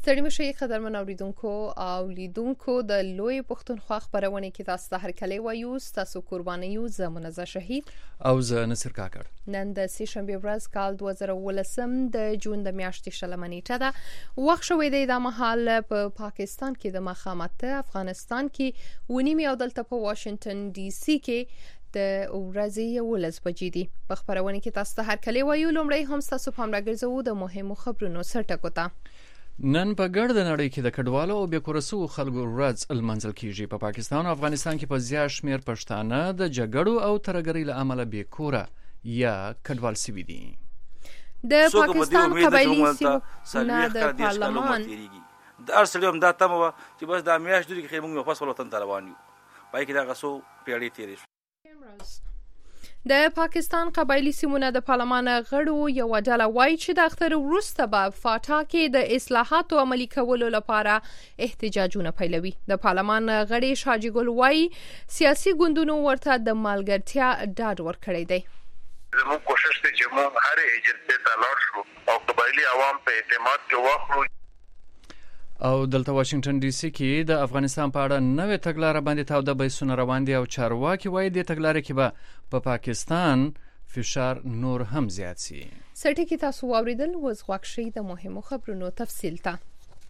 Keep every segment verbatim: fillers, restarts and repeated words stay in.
ستړي مشي قدرمن اوریدونکو او لیدونکو د لوی پښتونخوا خبرونه کې تاسو ته هرکلی وایو. تاسو قرباني یو زمونږ شهید او زه نصر کاکړ. نن د سې شنبه ورځ کال دوه زره ولسم د جون د میاشتې شلمه نیټه ده. وخت شوې دی د مهال په پاکستان کې د مخامت افغانستان کې ونیمه او دلته په واشنگټن ډي سي کې د ورځې ولس بجې دي. په خبرونه کې تاسو ته هرکلی وایو. لومړی هم تاسو پام راګرځو د مهمو خبرونو سرټکو ته. نن په ګرد نړۍ کې د کډوالو او بیکورسو خلکو ورځ المنځل کیږي. په پاکستان او افغانستان کې په زیات شمیر پښتانه د جګړو او ترګرۍ له امله بیکوره یا کډوال سوي دي. د پاکستان قبایلی سیمه د پارلمان د ارسلیوم دا تمه چې بس د میاشت دوی کې موږ واپس ولوتن روان یو. پای کې دا غسو پیړې تیرې شو. د پاکستان قبایلی سیمونه د پارلمان غړو یو ډله وایي چې د اختر وروسته به فاټا کې د اصلاحاتو عملي کولو لپاره احتجاجونه پیلوي. د پارلمان غړي شاجي ګل وایي سیاسي ګوندونو ورته د مالګرتیا ډاډ ورکړی دی. زموږ کوشش دی چې موږ هر ایجنسي ته لاړ شو او قبایلی عوام په اعتماد کې واخلو. او دلته واشنگټن ډي سي کې د افغانستان په اړه نوې تګلارې باندې تاوده بحثونه روان دي او چارواکي وایي د تګلارې کې به په پاکستان فشار نور هم زیات شي. سټي کې تاسو واوریدل وزغوښ شي د مهمو خبرونو تفصیل ته.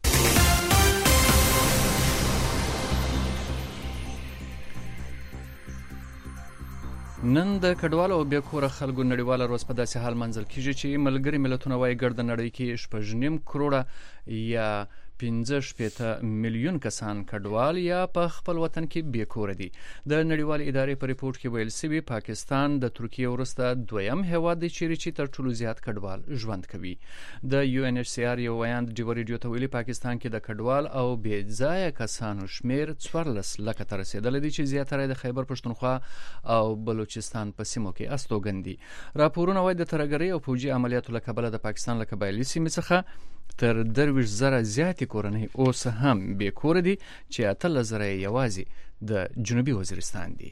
نن د کډوالو او بیکوره خلکو نړیواله ورځ په داسې حال منځل کیږي چې ملګري ملتونه وايي ګرد نړۍ کې شپږ نیم کروڑه یا پنځه شپېته میلیون کسان کډوال یا په خپل وطن کې بیکوره دي. د نړیوال ادارې په ریپورت کې ویل شوی پاکستان د ترکیه وروسته دویم هیواد دی چې تر ټولو زیات کډوال ژوند کوي. د یو ان ایچ سی آر یو ویاند ډیو ریډیو ته ویلي پاکستان کې د کډوال او بې ځایه کسانو شمیر څوارلس لکه ته رسیدلی دی چې زیاتره د خیبر پښتونخوا او بلوچستان په سیمو کې استوګن دي. راپورونه وایي د ترګرۍ او پوجي عملیاتو له کبله د پاکستان له قبایلي سیمې څخه تر درویش زره زیاتې کورنۍ اوس هم بیکوره دي چې اتلس زره یوازې د جنوبي وزیرستان دي.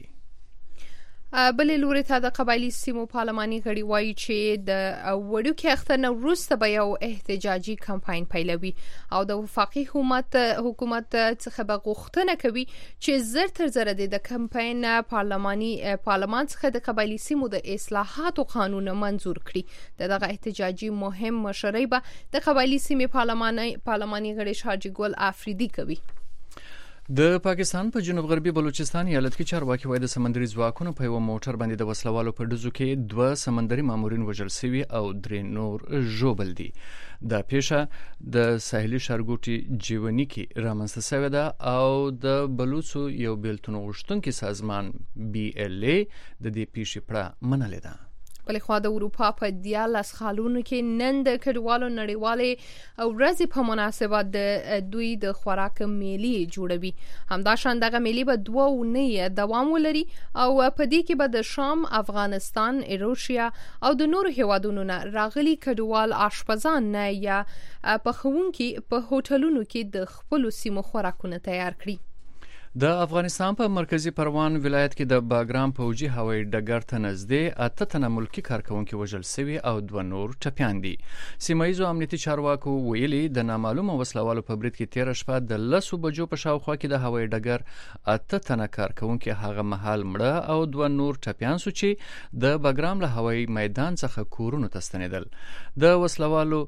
بلې لوري ته د قبایلی سیمو پارلماني غړي وایي چې د وړوکي اختر نه وروسته به یو احتجاجي کمپاین پیلوي او د وفاقي حکومت حکومت څخه به غوښتنه کوي چې زر تر زره د کمپاین پارلماني پارلمان څخه د قبایلی سیمو د اصلاحاتو قانون منزور کړي. دغه احتجاجي مهم مشرۍ به د قبایلی سیمې پارلماني پارلماني غړي شاجي ګل افریدي کوي. د پاکستان په جنوب غربي بلوچستان ایالت کې چارواکي وایي د سمندري ځواکونو په یو موټر باندې د وسلوالو په ډزو کې دوه سمندري مامورین وژل شوي او درې نور ژوبل دي. دا پیښه د ساحلي ښارګوټي جیونی کې رامنځته شوې ده او د بلوڅو یو بیلتون غوښتونکي سازمان بي ال اي د دې پیښې پړه منلې ده. بلې خوا د اروپا په دیارلس ښارونو کې نن د کډوالو نړیوالې ورځې په مناسبت د دوی د خوراک میلې جوړوي. همداشان دغه میلې به دوه اونۍ دوام ولري او په دې کې به د شام، افغانستان، ایروشیا او د نورو هیوادونو نه راغلي کډوال آشپزان نه یا پخوونکي په هوټلونو کې د خپلو سیمو خوراکونه تیار کړي. د افغانستان په مرکزی پروان ولایت کې د باګرام پوجي هوایي ډګر ته نږدې اته تنه ملکی کارکونکي وژل شوي او دوه نور ټپیان دي. سیمایي امنیتي چارواکو ویلي د نامعلومه وسلوالو په برید کې تیر شپه د لسو بجو په شاوخوا کې د هوایي ډګر اته تنه کارکونکي هغه مهال مړه او دوه نور ټپیان سو چې د باګرام له هوایي میدان څخه کورونو ته ستنېدل. د وسلوالو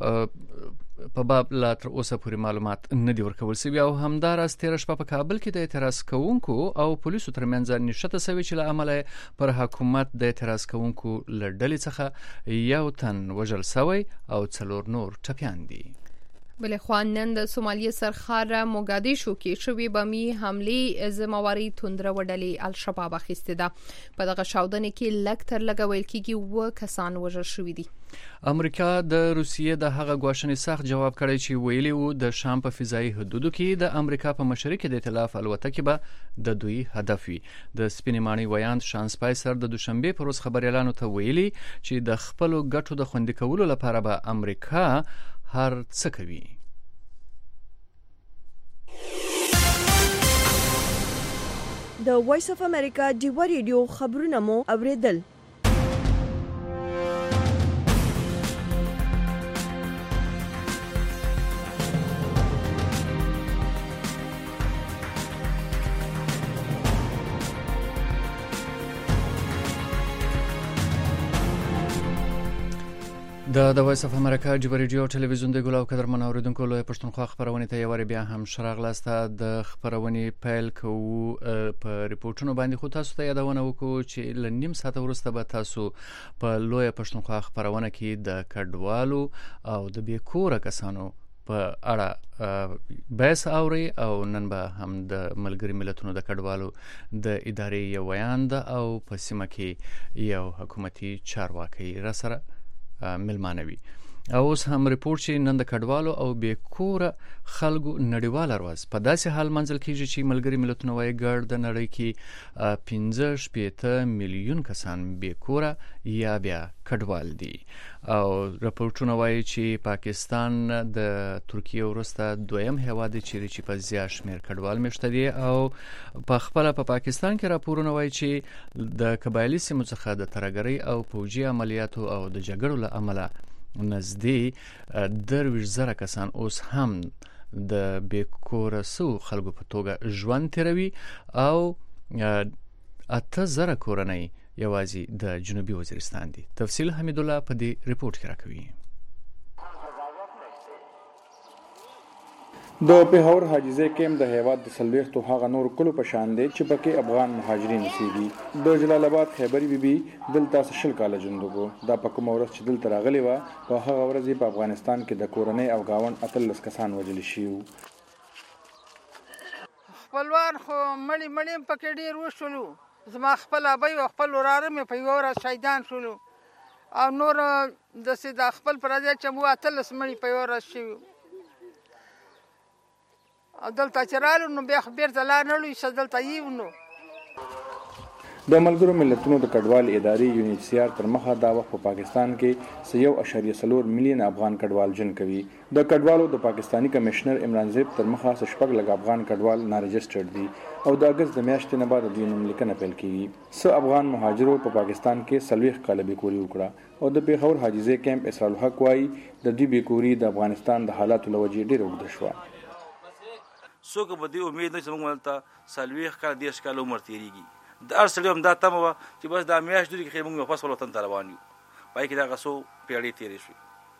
په باب لا تر اوسه پورې معلومات نه دي ورکول شوي او همداراز تیر شپه په کابل کې د اعتراض کوونکو او پولیسو ترمنځ نښته شوې چې له امله پر حکومت د اعتراض کوونکو له ډلې څخه یو تن وژل شوی او څلور نور ټپیان دي. بلې خوا نن د سومالي سرخار موګادیشو کې شوې بمي حملې ذمہواري توندره وډلې الشباب اخیسته ده. په دغه چاودنې کې لږ تر لږه ویل کېږي و کسان وژل شوي دي. امریکا د روسیې د هغه غواښنې سخت جواب کړی چې ویلي وو د شام په فضایي حدودو کې د امریکا په مشرق کې د ائتلاف الوتکې به د دوی هدف وي. د سپینې ماڼۍ ویاند شان سپایسر د دوشنبه پر ورځ خبريالانو ته ویلي چې د خپل ګټو د خوندي کولو لپاره به امریکا هر څه کوي. د وایس اف امریکا ډیو ریډیو خبرونه مو اوریدل. د د وایس اف امریکا جبر ریډیو ټلویزیون د ګلاو قدر منوریدونکو له پښتونخوا خبرونه ته یواري بیا هم شراغ لاسته د خبرونه پیل کوو په ریپورتونو باندې خو تاسو ته یادونه وکړو چې لنیم ساعت ورسته به تاسو په لوی پښتونخوا خبرونه کې د کډوالو او د بیکوره کسانو په اړه بحث اوري او نن به هم د ملګری ملتونو د کډوالو د ادارې یو بیان ده او په سیمه کې یو حکومتي چارواکي را سره ملمانوي. او اوس هم ریپورت چې نن د کډوالو او بیکوره خلکو نړیواله ورځ په داسې حال منځل کیږي چې ملګری ملتونه وايي ګډ د نړۍ کې پنځه شپېته میلیون کسان بیکوره یا بیا کډوال دي. او راپورټونه وايي چې پاکستان د ترکیه وروسته دویم هیواد دی چې په زیات شمیر کډوال مشته دي او په خپل په پاکستان کې راپورونه وايي چې د قبایلی سیمو څخه د ترګری او پوجي عملیاتو او د جګړو له امله نزدې درویش زره کسان اوس هم د بیکوره سو خلکو په توګه ژوند تیروي او اته زره کورنۍ یوازې د جنوبي وزیرستان دي. تفصیل حمید الله په دې ریپورت کې راکوي. د پیښور حاجزه کېم د هیواد د سلويختو هغه نور کلو په شان دي چې پکې افغان مهاجرین اوسېږي. د جلال آباد خیبری بیبي دلته شل کال ژوند وکړو. دا په کوم ورځ چې دلته راغلی و په هغه ورځ په افغانستان کې د کورنۍ او گاوند اتلس کسان وژل شوي. خپلوان خو مړی مړی پکې ډیر وشولو. زما خپل ابي او خپل وراره مې په یو ورځ شهیدان شولو او نور د سیدا خپل پرځای چې مو اتلس مړی په یو ورځ شوي. دلته چرالو نو بیا خبر زلا نه لوي شدلته یو نو د ملګرو ملتونو د کډوال ادارې یو ان ایچ سی آر تر مخه دا وخت په پاکستان کې سیو اشاریه سلور میلیون افغان کډوال جن کوي. د کډوالو د پاکستانی کمشنر عمران زیب تر مخه شپږ لږ افغان کډوال نارجسټرډ دي او د اگست د میاشتې نه بعد د نوم لیکنه پیل کیږي. څو افغان مهاجرو په پاکستان کې سلويخ کال بیکوري وکړه او د پیښور حاجزه کیمپ اسرار الحق وايي د دې بیکوري د افغانستان د حالاتو لوجې ډېر وګړه شو. څوک به دې امید نه چې موږ ولته سلويخ کال دیش کال عمر تیریږي. د ارسل هم دا تمه و چې بس دا میاشت دوی کې موږ واپس ولوتن روان یو. پای کې دا غسو پیړې تیرې شوې.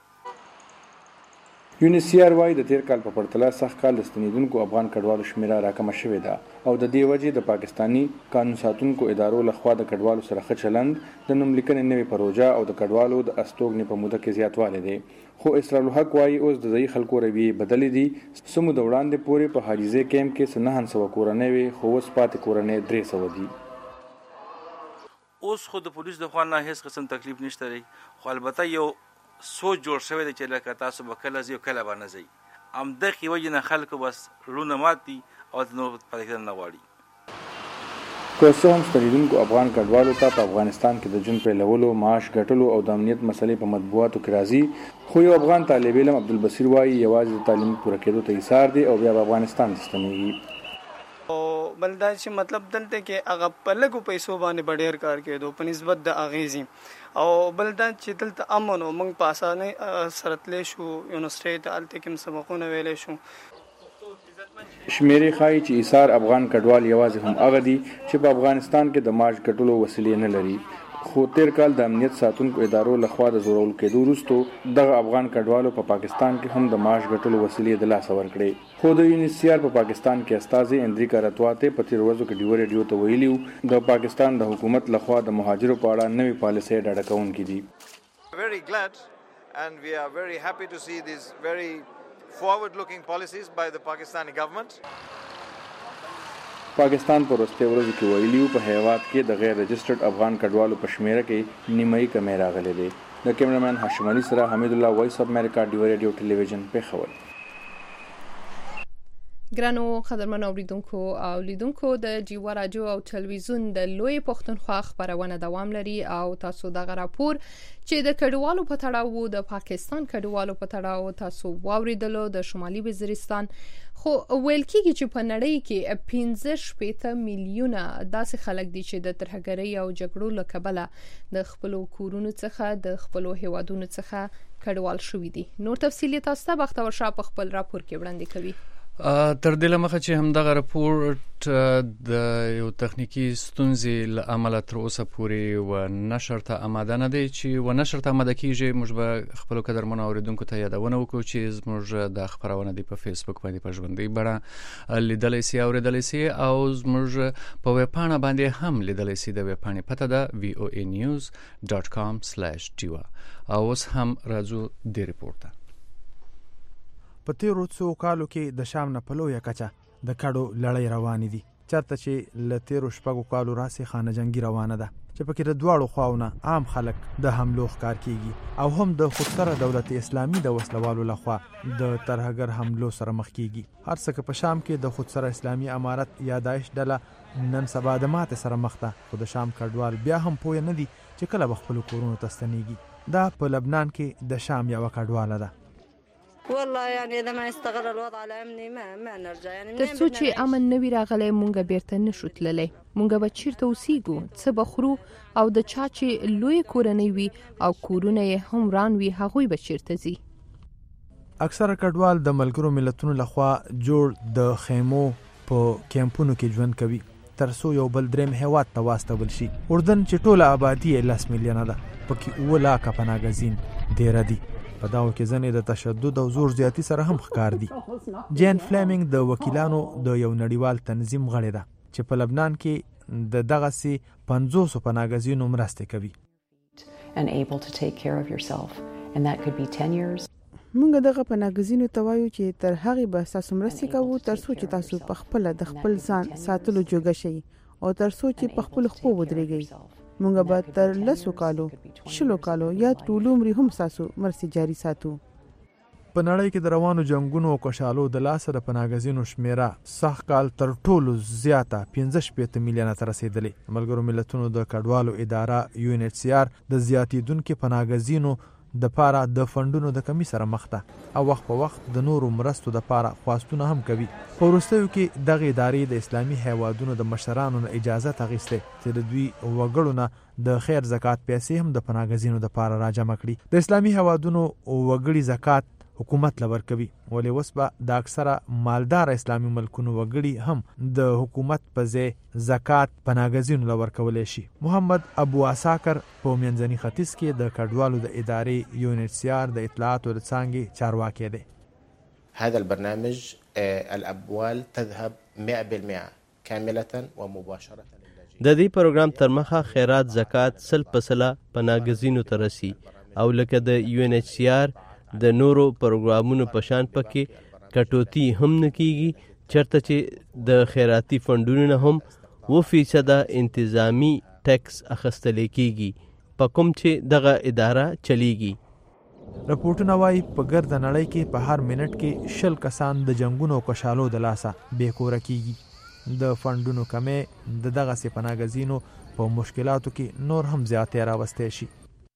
یو ان ایچ سی آر وايي د تیر کال په پرتله سخت کال ستنیدونکو افغان کډوالو شمیره راکمه شوې ده او د دې وجې د پاکستانی قانون ساتونکو ادارو لخوا د کډوالو سره ښه چلند د نوم لیکنې نوې پروژه او د کډوالو د استوګنې په موده کې زیاتوالی دی. خو اسرار الحق وايي اوس د ځای خلکو رویې بدلې دي. سمو د وړاندې پورې په حاجزه کیمپ کې نه سوه کورنۍ وي خو اوس پاتې کورنۍ درې سوه دي. اوس خو د پولیس د خوا نه هیڅ قسم تکلیف نشته لري خو البته یو سوچ جوړ شوی دی چې لکه تاسو به کله ځئ کله به نه ځئ. همدغې وجې نه خلکو بس لونه مات دي او نور پاتې کېدل نه غواړي. که څه هم ستنېدونکو افغان کډوالو ته په افغانستان کې د ژوند پیلولو معاش ګټلو او د امنیت مسلې په مطبوعاتو کې راځي خو یو افغان طالب علم عبدالبصیر وایي یوازې د تعلیم پوره کېدو ته ایثار دی او بیا به افغانستان ته ستنېږي. او بل دا چې مطلب دلته کې هغه په لږو پیسو باندې به ډېر کار کېدو په نسبت د اغېزې او بل دا چې دلته امن او موږ په اسانۍ سره تللی شو یونیورسټۍ ته هلته کې هم سبقونه ویلی شو. شمیرې ښایي چې ایثار افغان کډوال یوازې هم هغه دي چې په افغانستان کې د معاش ګټلو وسیلې نه لري. خو تیر کال د امنیت ساتونکو ادارو لخوا د زورول کېدو وروسته دغه افغان کډوالو په پاکستان کې هم د معاش ګټلو وسیلې د لاسه ورکړې. خو د یو ان ایچ سی آر په پاکستان کې استازي اندریکا رتواته په تیر ورځو کې ډیو ریډیو ته ویلي د پاکستان د حکومت لخوا د مهاجرو په اړه نوې پالیسۍ ډاډه کوونکې دي. Very glad and we are very happy to see these very forward looking policies by the Pakistani government. پاکستان په وروستۍ ورځو کې ویلي په هیواد کې د غیر رجسټرډ افغان کډوالو په شمیره کې نیمایي کمی راغلی دی. د کیمرامین هاشم علي سره حمید الله وایس اف امریکا ډیو ریډیو ټلویزیون پیښور. ګرانو قدرمن اوریدونکو او لیدونکو د جیوا راډیو او ټلویزیون د لوی پښتونخوا خبرونه دوام لري او تاسو دغه راپور چې د کډوالو په تړاو د پاکستان کډوالو په تړاو تاسو واوریدلو د شمالي وزیرستان خو ویل کېږي چې په نړۍ کې پنځه شپېته میلیونه داسې خلک دي چې د ترهګرۍ او جګړو له کبله د خپلو کورونو څخه د خپلو هیوادونو څخه کډوال شوي دي. نور تفصیل تاسو ته بختور شاه په خپل راپور کې وړاندې کوي. تر دې لمخه چې همدغه راپورټ د یو تخنیکی ستونزې له امله تر اوسه پورې و نشر ته آماده نه دی چې و نشر ته آماده کیږي. موږ به خپل قدرمنو اوریدونکو ته یادونه وکړو چې زموږ د خبرونه دی په فیسبوک باندې په ژوندۍ بڼه لیدلی سي او اوریدلی سي او زموږ په ویب پاڼه باندې هم لیدلی سي. د ویب پاڼې پته ده وی او ای نیوز ډاټ کام سلیش ډیوا. او اوس هم راځو د ریپورت ته. په تیرو څو کالو کې د شام نه په لویه کچه د کډو لړۍ روانې دي، چېرته چې له تیرو شپږو کالو راسې خانه جنګي روانه ده چې پکې د دواړو خواونه عام خلک د حملو ښکار کیږي او هم د خودسره دولت اسلامي د وسلوالو لخوا د ترهګر حملو سره مخ کیږي. هر څه که په شام کې د خودسره اسلامي امارت یا داعش ډله نن سبا د ماتې سره مخ ده، خو د شام کډوال بیا هم پوه نه دي چې کله به خپلو کورونو ته ستنېږي. دا په لبنان کې د شام یوه کډواله ده. والله يعني اذا ما استغل الوضع الامني ما ما نرجع يعني تر څو چې امن نوي راغلی مونږ بیرته نشو تللی. مونږ به چیرته اوسېږو، څه به خورو او د چا چې لوی کورنۍ وي او کورونه یې هم وران وي هغوی به چیرته ځي. اکثره کډوال د ملګرو ملتونو لخوا جوړ د خیمو په کیمپونو کې ژوند کوي تر څو یو بل دریم هیواد ته واستول شي. اردن چې ټوله آبادي یې لس میلیونه ده، پکې اووه لاکه پناهګزین ډېره دي. په داو کې ځنې د تشدد او زور زیاتی سره هم ښکار دي. جین فلیمنګ د وکیلانو د یو نړیوال تنظیم غړې ده چې په لبنان کې د دغسې پنځوسو پناهګزینو مرستې کوي. مونږ دغه پناهګزینو ته وایو چې تر هغې به ستاسو مرستې کوو تر څو چې تاسو په خپله د خپل ځان ساتلو جوګه شئ او تر څو چې په خپلو خپو ودرېږئ. مونږ به تر لسو کالو شلو کالو یا ټول عمر هم ساسو مرستې جاري ساتو. په نړۍ کې د روانو جنگونو او کشالو د لاسه د پناهګزینو شمیره سخت کال تر ټولو زیاته پنځه شپېته میلیونه ته رسېدلې. ملګرو ملتونو د کډوالو اداره یو ان ایچ سی آر د زیاتېدونکو پناهګزینو د پاره د فندونو د کمی سره مخ ده او وخت په وخت د نورو مرستو د پاره خواستونه هم کوي. په وروستیو کې دغه ادارې د اسلامي هیوادونو د مشرانو نه اجازه اخیسته چې د دوی وګړو نه د خیر زکات پیسې هم د پناهګزینو د پاره راجمع کړي. د اسلامي هیوادونو وګړي زکات حکومت لور کوي، ولې اوس به د اکثره مالدار اسلامي ملکونو وګړي هم د حکومت په ځای زکات پناهګزینو لور کولی شي. محمد ابو عساکر په منځني ختیځ کې د کډوالو د ادارې یو ان ایچ سی آر د اطلاعاتو د څانګې چارواکي دی. هذا البرنامج الاموال تذهب مئة بالمئة كاملة ومباشرة. د دې پروګرام تر مخه خیرات زکات سل پسله پناهګزینو ته رسي او لکه د یو ان ایچ سی آر د نورو پروګرامونو په شان پکې کټوتی هم نه کیږي، چرته چې د خیراتي فندونو نه هم اووه فیصده انتظامی ټیکس اخیستل کیږي په کوم چې دغه اداره چلیږي. رپورټونه وایي په ګرده نړۍ کې په هر منټ کې شل کسان د جنگونو او کشالو د لاسه بې کوره کیږي. د فندونو کمې د دغسې پناهګزینو په مشکلاتو کې نور هم زیاتې راوستی شي.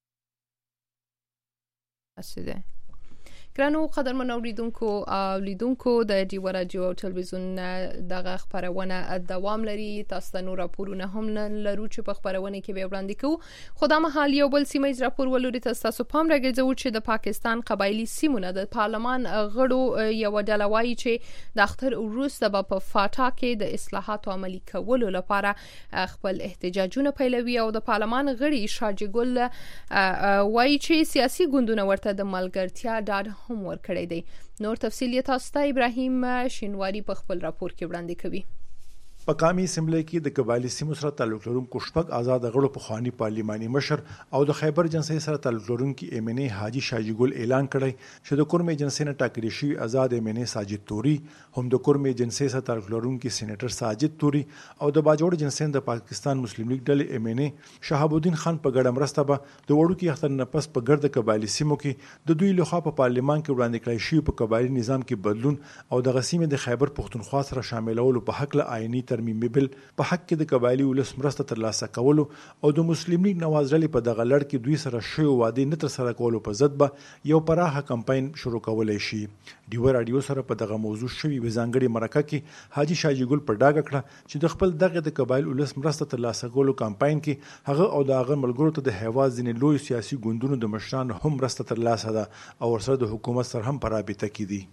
اسیده ګرانو قدرمنو اوریدونکو او لیدونکو د ډیو رادیو او ټلویزیون دغه خبرونه دوام لري. تاسو ته نور راپورونه هم لرو چې په خبرونه کې به وړاندې کوو. خو دا مهال یو بل سیمه راپور ولوري تاسو پام راګرځو چې د پاکستان قبایلی سیمونه د پارلمان غړو یو ډله وایي چې د اختر وروسته به په فاټا کې د اصلاحاتو عملي کولو لپاره خپل احتجاجونه پیلوي او د پارلمان غړي شاجي ګل وایي چې سیاسي ګوندونه ورته د ملګرتیا ډاډ هم ورکړی دی. نور تفصیل یې تاسو ته ابراهیم شینواری په خپل راپور کې وړاندې کوي. په قامي اسمبلی کې د قبایلی سیمو سره تعلق لرونکو شپږ آزاد غړو په خواني پارلماني مشر او د خیبر جنسي سره تعلق لرونکي ایم ان ای حاجی شاجي ګل اعلان کړی چې د کورم جنسي نه ټاکل شوی آزاد ایم ان ای ساجد توري هم د کورم جنسي سره تعلق لرونکي سېنیټر ساجد توري او د باجوړ جنسي د پاکستان مسلم لیگ ډلې ایم ان ای شهاب الدین خان په ګډه مرسته به د وړو کې اختر نه پس په ګرد قبایلی سیمو کې د دوی لخوا په پارلمان کې وړاندې کړی شوی په قبایلی نظام کې بدلون او د غسیمه د خیبر پښتونخوا سره شاملولو په حق له آئینی ترمیم ترمیمي بل په حق کې د قبایلی ولس مرسته ترلاسه کولو او د مسلم لیگ نواز ډلې په دغه لړ کې دوی سره شوی وعده نه تر سره کولو په ضد به یو پراخه کمپاین شروع کولای شي. ډیو رادیو سره په دغه موضوع شوی و ځانګړي مرکه کې حاجی شاجی ګل په ډاګه کړه چې د خپل دغه د قبایل ولس مرسته ترلاسه کولو کمپاین کې هغه او د هغه ملګرو ته د هیواد ځینې لوی سیاسي ګوندونو د مشرانو هم مرسته ترلاسه ده او ورسره د حکومت سره هم په رابطه کې دي.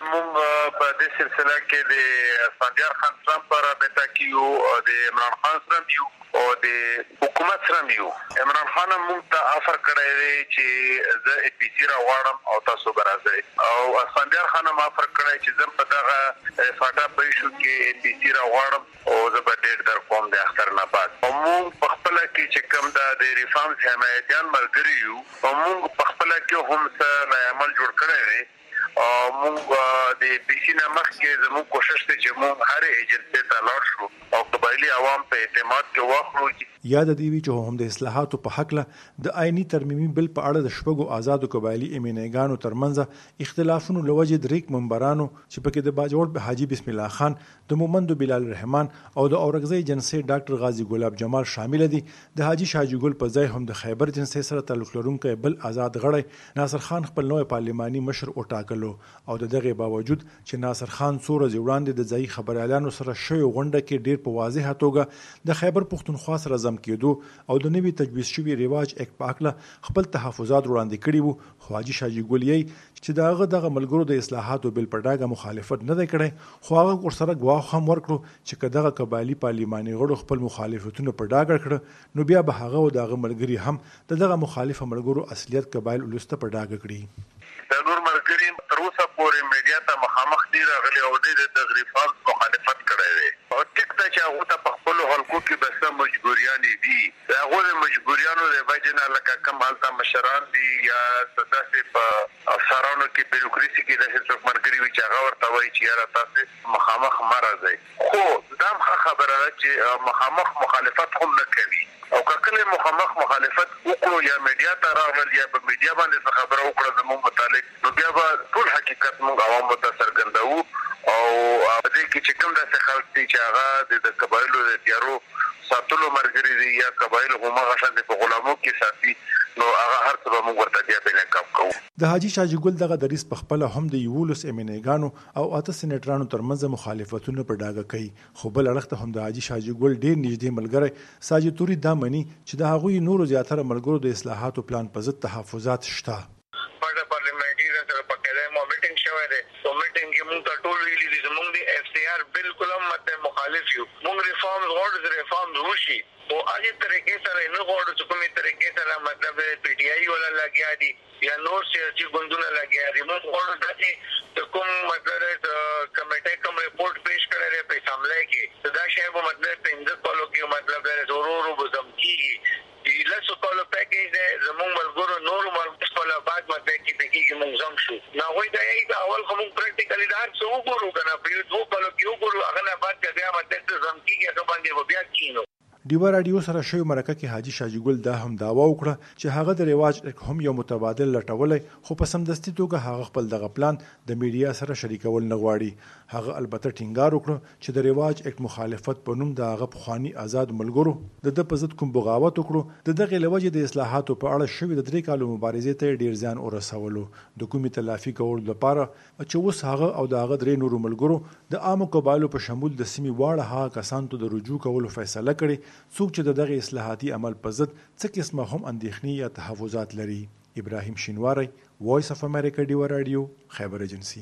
موږ په دې سلسله کې د اسفندیار خان سره په رابطه کې یو او د عمران خان سره یو او د حکومت سره یو. عمران خان موږ ته افر کړی دی چې زه ای پی سی را غواړم او تاسو به راځئ او اسفندیار خان هم افر کړی چې زه په دغه فاټا پیشو کې ای پی سی را غواړم او زه به ډېر در کوم د اختر نه بعد. او موږ په خپله کې چې کوم د ریفارمز حمایتیان ملګري یو او موږ په خپله کې هم څه عمل جوړ کړی دی او موږ د پی سی نه مخکې زموږ کوشش دی چې موږ هر ایجنسي ته لاړ شو او قبایلي عوام په اعتماد کې واخلو. یاد دی وی چې هم د اصلاحاتو په حق له د آئینی ترمیمي بل په اړه د شپږو آزادو قبایلي ایمنيګانو ترمنځ اختلافونو لوجه دریک منبرانو چې پکې د باجوړ حاجی بسم الله خان د مومند بلال رحمان او د اورګزی جنسي ډاکټر غازی ګلاب جمال شامل دي. د حاجی شاجی ګل په ځای هم د خیبر جنسي سره تعلق لرونکي بل آزاد غړی ناصر خان خپل نوې پارلماني مشر وټاکلو او د دغه باوجود چې ناصر خان څو ورځې وړاندې د ځای خبريالانو سره شوی غونډه کې ډیر په واضحه توګه د خیبر پښتونخوا سره زم کېدو او د نوي تجویز شوی ریواج یک پاکله خپل تحفظات وړاندې کړي وو. خو حاجی شاجی ګل یې چې داغه دغه ملګرو د اصلاحاتو بل پډاګه مخالفت نه دی کړی خو هغه ورسره ګواښ هم ورکړو چې کداغه قبایلی پارلماني غړو خپل مخالفتونه پډاګه کړ نو بیا به هغه او دغه ملګری هم دغه مخالفه ملګرو اصلیت قبایل ولسته پډاګه کړي. د نور ملګری تر اوسه پورې میډیا ته مخامخ دي راغلي او د تغریفات مخالفت کړی دی او ټیک ته چې هغه ته په خپل حلقو کې بس مجبوریان دي هغه د مجبوریانو د وجنه لکه کم حالت مشران دي یا داسې په افسرانو کې بیروکراسي کې داسې څوک مرګري وي چې هغه ورته وایي چې یاره تاسو مخامخ مرزئ. خو دا خبره ده چې مخامخ مخالفت هم نه کوي او کله مخامخ مخالفت وکړو یا میډیا ته راغل یا په میډیا باندې خبره وکړه زموږ متعلق نو بیا به ټول حقیقت موږ عوامو ته څرګندوو او دې کې چې کوم داسې خلک دي چې هغه د قبایلو د تیارو ساتلو مرګري دي یا قبایل هم هغه شان په غلامو کې ساتي نو هغه هر څه به موږ ورته بیا بل کاپ کوو. د حاجی شاجی ګل دغه دریس په خپل هم د یولس ایمنيګانو او اته سېنیټرانو ترمنځ مخالفتونه په ډاګه کوي خو بل اړخ ته هم د حاجی شاجی ګل ډیر نږدې ملګری ساجد توري دا مني چې د هغوی نورو زیاتره ملګرو د اصلاحاتو پلان په ضد تحفظات شته. په پارلیمنتي سره په کله مو میټینګ شوه ده او میټینګ کې موږ ته ټول ویلي دي چې موږ د اف سی آر بالکل هم مته مخالف یو. موږ ریفارمز غواړو ریفارمز وشي او هغه طریقې سره نه غواړو چې کومې طریقې سره مطلب پی ټی آی ولا لګیا دي یا نور سیاسي ګوندونه لګیا دي. موږ غواړو چې کوم مطلب کمیټه کوم ریپورت پیش کړي په سامنے کې دا شی په مطلب پنځه کالو کې مطلب ضرور وبزم کیږي چې لاسو کالو پیکیج ده زموږ ملګرو نور ملګرو په بعد مطلب کې به کې موږ زم شو نو وای دا یی اول کوم پریکټیکلی دا څه وګورو کنه په یو دوه کالو کې وګورو هغه نه بعد بیا مطلب زم کیږي هغه باندې بیا کینو. ډیو رادیو سره شوی مرکه کې حاجی شاجی ګل دا هم داوا وکړه چې هغه د ریواج هم یو متبادل لټولای خو په سمدستي توګه هغه خپل دغه پلان د میډیا سره شریکول نه غواړي. هغه البته ټینګار وکړه چې د ریواج اک مخالفت په نوم د هغه پخوانی آزاد ملګرو د د پزت کوم بغاوت وکړو د دغه لوجه د اصلاحاتو په اړه شوی د درې کالو مبارزې ته ډیر ځان ورسولو د کومي تلافي کول لپاره چې وس هغه او د هغه درې نورو ملګرو د عامو قبایلو په شمول د سیمې واړه هغه کسان ته د رجوع کولو فیصله کړې څوک چې دغه اصلاحاتي عمل په ضد څه قسمه هم اندېښنې یا تحفظات لري. ابراهیم شینواری وایس اف امریکا ډیو رادیو خیبر ایجنسی.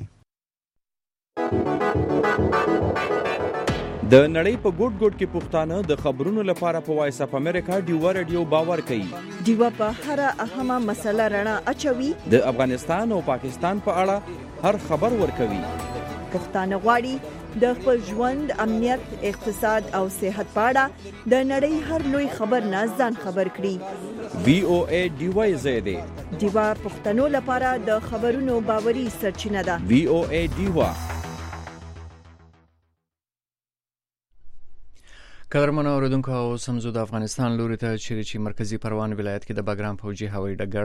د نړۍ په ګوټ ګوټ کې پښتانه د خبرونو لپاره په وایس اف امریکا ډیو رادیو باور کوي. ډیو په هر اهمه مسله رڼا اچوي. د افغانستان او پاکستان په اړه هر خبر ورکوي. پښتانه غواړي د خپل ژوند امنیت اقتصاد او صحت په اړه د نړۍ هر لوی خبر نه ځان خبر کړي. وی او ای ډیو زیاده ډیو پښتنو لپاره د خبرونو باوري سرچینه ده. وی او ای ډیو. قدرمن اوریدونکو او سمزو د افغانستان لوري ته چیرې چې مرکزی پروان ولایت کې د باګرام فوجي هوایي ډګر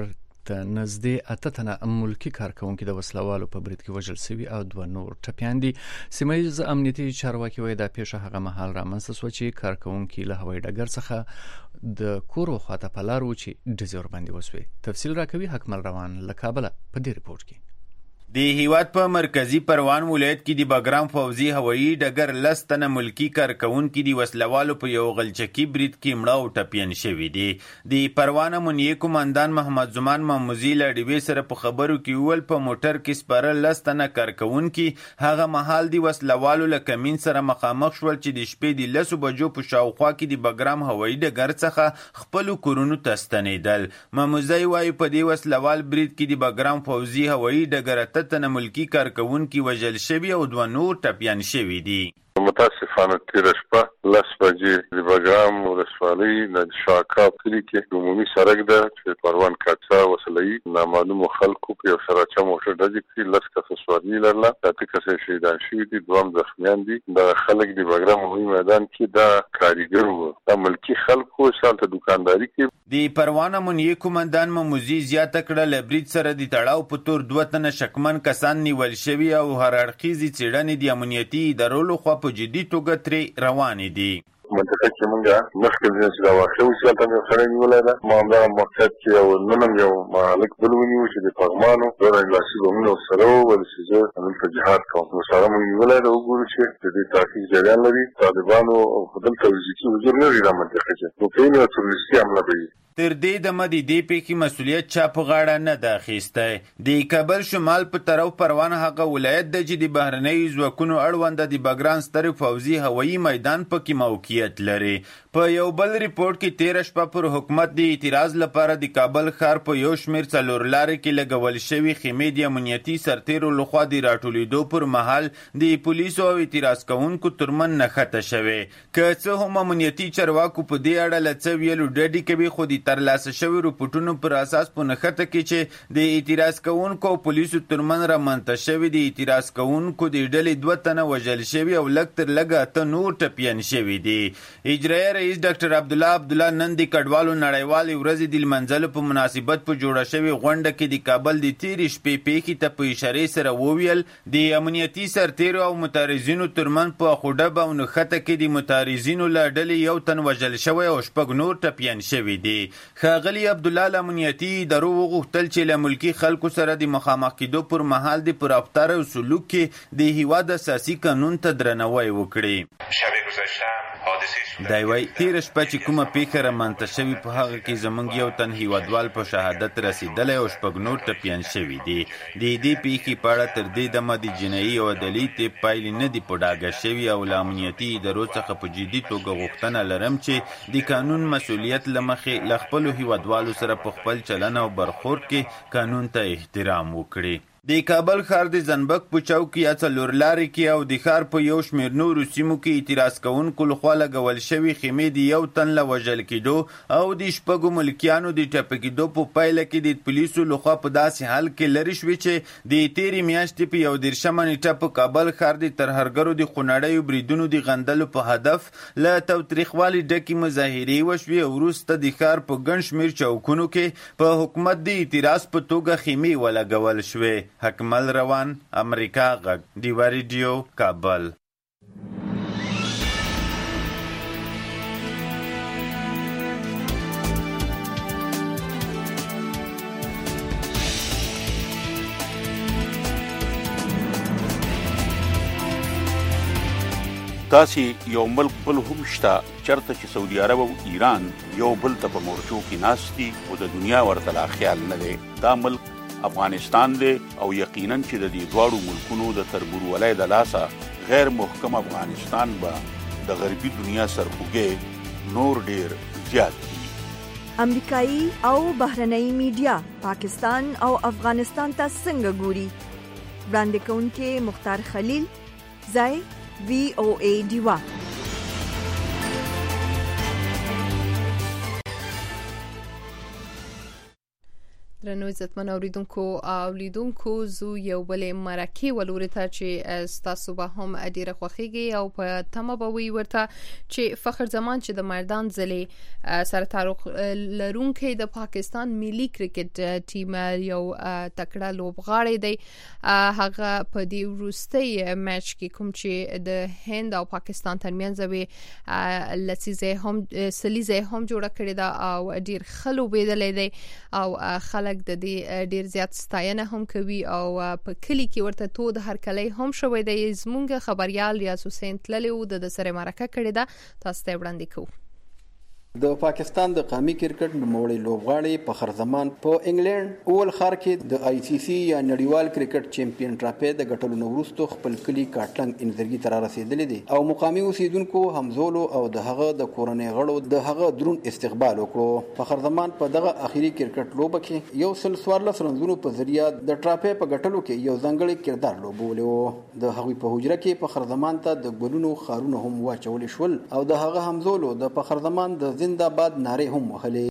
د نږدې اته تنه ملکی کارکونکي د وسلوالو په برید کې وژل شوي او دوه نور ټپیان دي. سیمه ییز امنیتي چارواکي وایي دا پیښه هغه مهال رامنځته شوه چې کارکونکي له هوایي ډګر څخه د کور خواته په لار و چې ډزې ورباندې وسوې. تفصیل راکوي حکمل روان له کابله په دې رپورټ کې. د هیواد په مرکزی پروان ولایت کې د بګرام فوزي هوایي ډګر لس تنه ملکی کارکونکي د وسلوالو په یو غلچکی برید کې مړه او ټپیان شوي دي. د پروان امنیه قومندان محمد زمان محمودي له ډیوې سره په خبرو کې وویل په موټر کې سپاره لس تنه کارکونکي هغه مهال د وسلوالو له کمین سره مخامخ شول چې د شپې د لسو بجو په شاوخوا کې د بګرام هوایي ډګر څخه خپلو کورونو ته ستنېدل. محمودي وایي په دې وسلوال برید کې د بګرام فوزي هوایي ډګر تنه ملکی کارکونکي وژل شوي او دوه نور ټپیان شوي دي. متاسفانه تیره شپه لس بجې د بګرام ولسوالۍ د شاکاب کلي کې عمومي سړک ده چې پروان کاټسا وسلوي نامعلومو خلکو په یو سراچه موټر ډزې کړي. لس کسه سوارلي لرله، اته کسه شهیدان شوي دي، دوه هم زخمیان دي. دا خلک د بګرام هوایي میدان کې دا کاریګر وو، دا ملکي خلکو سالته دکانداري کوي. د پروان امنیه قومندان محمودي زیاته کړه له برید سره د تړاو په تور دوه تنه شکمن کسان نیول شوي او هر اړخیزې څېړنې د امنیتي ادارو لخوا په جدي توګه ترې روانې دي. منطقه کې مونږه مخکې د چې دا واقع وشي هلته مې سړی نیولی ده. ما همدغه مقصد کې یو نن هم یو مالک بل ونیو چې د پغمانو دوه ګلاسي بمونه ورسره وویل چې زه دلته جهاد کوم. نو سره مونږ نیولی ده، وګورو چې د دې تحقیق جریان لري. طالبانو خو دلته فزیکي حضور نه لري دا منطقه کې، نو که یې نو تروریستي حمله به وي. تر دې دمه د دې پیښې مسؤلیت چا په غاړه نه ده اخیستی. د کابل شمال په طرف پروان هغه ولایت ده چې د بهرنیو ځواکونو اړونده د بګرام ستر فوزي هوایي میدان پکې موقعیت لري. په یو بل ریپورټ کې تیره شپه پر حکومت د اعتراض لپاره د کابل ښار په یو شمېر څلور لارې کې لګول شوي خیمې د امنیتي سرتیرو لخوا د راټولېدو پر مهال د پولیسو او اعتراض کوونکو ترمنځ نښته شوې. که څه هم امنیتي چارواکو په دې اړه له څه ویلو ډډې کوي، خو د ترلاسه شوي رپورټونو پر اساس په نښته کې چې د اعتراض کوونکو او پولیسو ترمنځ رامنځته شوي د اعتراض کوونکو د ډلې دوه تنه وژل شوي او لږ تر لږه اته نور ټپیان شوي دي. اجرایه رئیس ډاکټر عبدالله عبدالله نن د کډوالو نړیوالې ورځې د لمانځلو په مناسبت په جوړه شوې غونډه کې د کابل د تېرې شپې پیښې ته په اشارې سره وویل د امنیتي سرتیرو او متعرضینو ترمنځ په خوډب او نښته کې د متعرضینو له ډلې یو تن وژل شوی او شپږ نور ټپیان شوي دي. ښاغلي عبدالله له امنیتي ادارو وغوښتل چې له ملکي خلکو سره د مخامخ کېدو پر مهال د په رفتار او سلوک کې د هیواد اساسي قانون ته درناوی وکړي. دی وایي تېره شپه چې کومه پیښه رامنځته شوې په هغه کې زموږ یو تن هیوادوال په شهادت رسېدلی او شپږ نور ټپیان شوي دي. د دې پیښې په اړه تر دې دمه د جنایي او عدالتي پایلې نه دي په ډاګه شوي او له امنیتي ادارو څخه په جدي توګه غوښتنه لرم چې د قانون مسؤلیت له مخې له خپلو هیوادوالو سره په خپل چلن او برخورد کې قانون ته احترام وکړي. د کابل ښار د زنبق په چوک یا څلور لارې کې او د ښار په یو شمېر نورو سیمو کې اعتراض کوونکو لخوا لګول شوي خیمې د یو تن له وژل کېدو او د شپږو ملکیانو د ټپه کېدو په پایله کې د پولیسو لخوا په داسې حال کې لرې شوې چې د تېرې میاشتې په یو دېرشمه نیټه په کابل ښار د ترهګرو د خونړیو بریدونو د غندلو په هدف له تاوتریخوالي ډکې مظاهرې وشوې او وروسته د ښار په ګڼ شمېر چوکونو کې په حکومت د اعتراض په توګه خیمې ولګول شوې. حکمل روان، امریکا غږ، ډیوا ریډیو، کابل. داسې یو ملک بل هم شته چرته چې سعودي عرب او ایران یو بل ته په مورچو کې ناست دي او د دنیا ورته لا خیال نه دی. دا ملک افغانستان دی او یقینا چې د دې دواړو ملکونو د تربورولۍ د لاسه غیر محکم افغانستان به د غربي دنیا سرخوږی نور ډیر زیات دي. امریکایي او بهرنۍ میډیا پاکستان او افغانستان ته څنګه ګوري؟ وړاندې کوونکي مختار خلیل، ځای وی او ای ډیوا. درنو عزتمن اوریدونکو او لیدونکو زو یو بلې مرکه ولوري ته چې تاسو به هم ډیره خوخیږي او په تمه به وي ورته چې فخر زمان چې د مردان ضلع سره تعلق لرونکي د پاکستان ملي کرکټ ټیم یو تکړه لوبغاړی دی هغه په دې وروستي میچ کې کوم چې د هند او پاکستان ترمنځ وي لسیزه هم سلیزه هم جوړه کړې ده او ډیر خلو بيدلې دی او خلک د دې ډیر زیات ستاینه هم کوي او په کلی کې ورته تو د هر کلی هم شوې د زمونږ خبريال ریاض حسین تللی او د سره مرکه کړې ده تاسو ته وړاندې کوم د پاکستان د قومي کرکټ نوموړی لوبغاړی فخر زمان په انګلند اول خار کې د آی سی سی یا نړیوال کرکټ چیمپیون ټرافي د ګټلو وروسته خپل کلی کاټلنګ انزرګي تر رسیدلی دی او مقامي اوسیدونکو همزولو او د هغه د کورنۍ غړو د هغه درون استقبال وکړو. فخر زمان په دغه اخیری کرکټ لوبه کې یو سل څوارلس رنزونو په ذریعہ د ټرافي په ګټلو کې یو ځانګړی کردار لوبولی و. د هغوی په حجره کې فخر زمان ته د ګلونو خارونه هم واچول شول او د هغه همزولو د فخر زمان د زنده‌باد نعرې هم وهلې.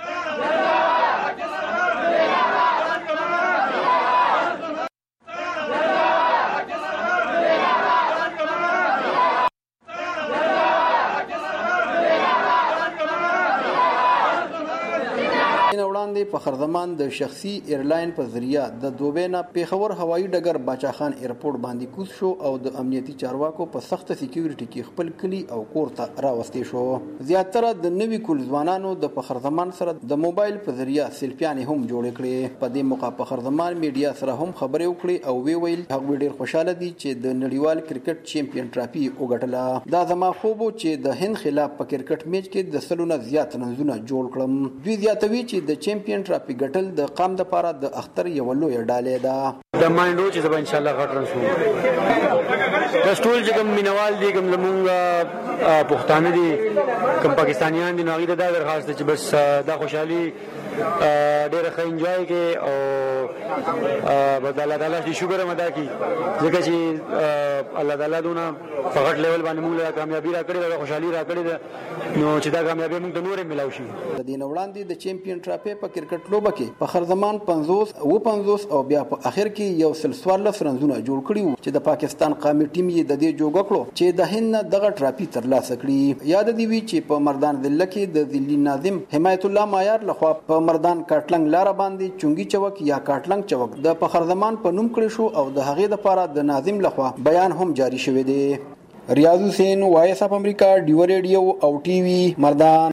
وړاندې فخر زمان د شخصي ایرلاین په ذریعہ د دوبینا پیښور هوایي ډګر باچا خان ایرپورټ باندې کوز شو او د امنیتي چارواکو په سخت سکیورټي کې خپل کلی او کور ته راوستي شو. زیاتره د نوي کول ځوانانو د فخر زمان سره د موبایل په ذریعہ سیلفیانې هم جوړ کړي. په دې موقع فخر زمان میډیا سره هم خبرې وکړي او وی ویل هغه ډیر خوشاله دي چې د نړیوال کرکټ چیمپیون ټرافي وګټله. دا زما خوب چې د هند خلاف په کرکټ میچ کې د سلونه زیات رنزونه جوړ کړم. دوی زیاتوي چې د چیمپیون ټرافي ګټل د قام د پاره د اختر یو لوی ډالې ده. د مایندو چې زبا ان شاء الله غټ رسو د ټول چې کوم مینوال دي کوم زمونږ پښتانه دي کوم پاکستانیان دي نو غوډه دا درخواست چې بس دا خوشحالي ډېر ښه انجوای کې او بس الله تعالی دې شکر ادا کړي ځکه چې الله تعالی دونه فقط لیول باندې موږ له کامیابی را کړې ده خوشحالي را کړې ده نو چې دا کامیابی موږ ته نورې ملاوي شي. د دې وړاندې د چیمپیون ټرافي په کرکټ لوبه کې فخر زمان پنځوس او پنځوس او بیا په اخر کې یو سل څوارلس رنزونه جوړ کړي چې د پاکستان قومي ټیم یې د دې جوګه کړو چې د هند دغه ټرافي ترلاسه کړي. یاد دی وی چې په مردان ضلع کې د ضلعي ناظم حمایت الله مایار لخوا په مردان کاټلنګ لار باندې چونګي چوک یا کاټلنګ چوک د فخر زمان په نوم کړی شو او د هغې لپاره د ناظم لخوا بیان هم جاری شوی دی. ریاض حسین وایس اف امریکا ډیو ریډیو او ټي وي مردان.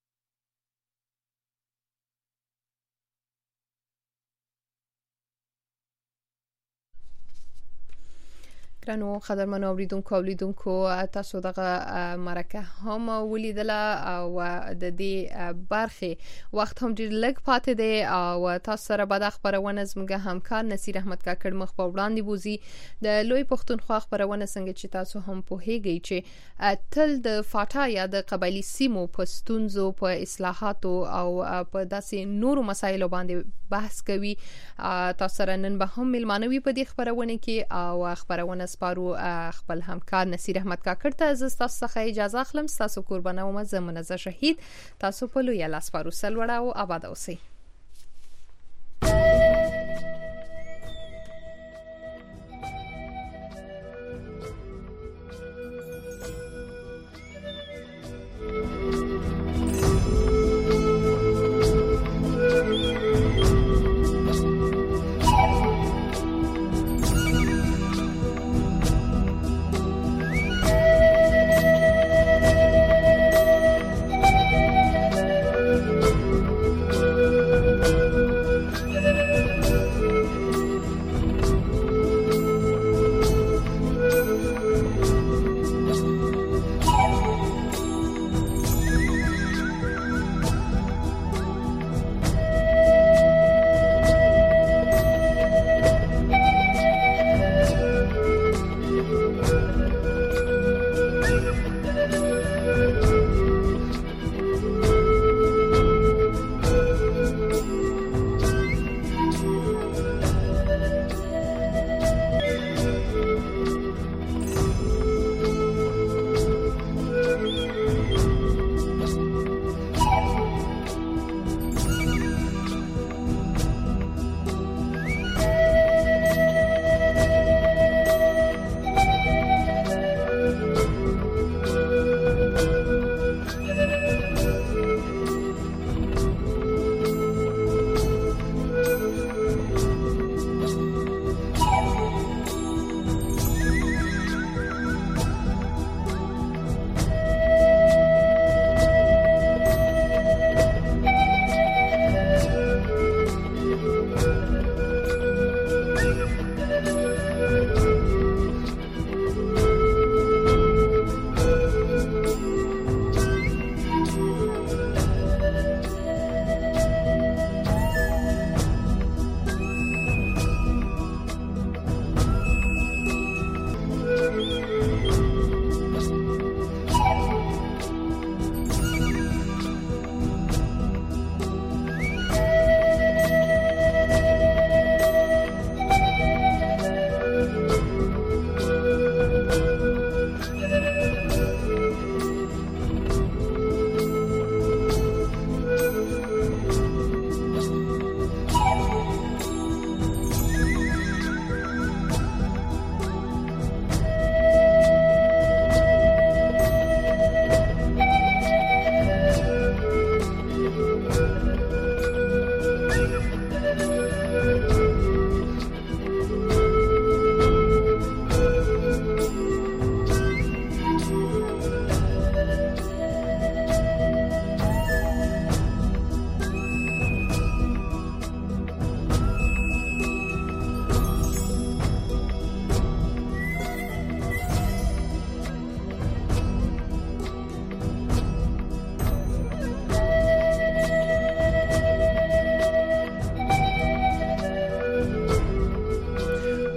ګرانو قدرمنو اوریدونکو اولیدونکو تاسو دغه مرکه هم ولیدله او د دې برخه وخت هم ډیر لږ پاتې دی او تاسو سره به د خبرونه زموږ همکار نصیر احمد کاکړ مخ په وړاندې بوزي. د لوی پښتونخوا خبرونه څنګه چې تاسو هم پوهیږئ چې تل د فاټا یا د قبایلی سیمو په ستونزو په اصلاحاتو او په داسې نورو مسایلو باندې بحث کوي. تاسو سره نن به هم ملمانوي په دې خبرونه کې او خبرونه سپارو خپل همکار نصیر احمد کاکړ ته از تاسو څخه اجازه اخلم. تاسو قربانه او مزه شهید تاسو په لوی لاس سپارو سلوړه او آباد اوسئ.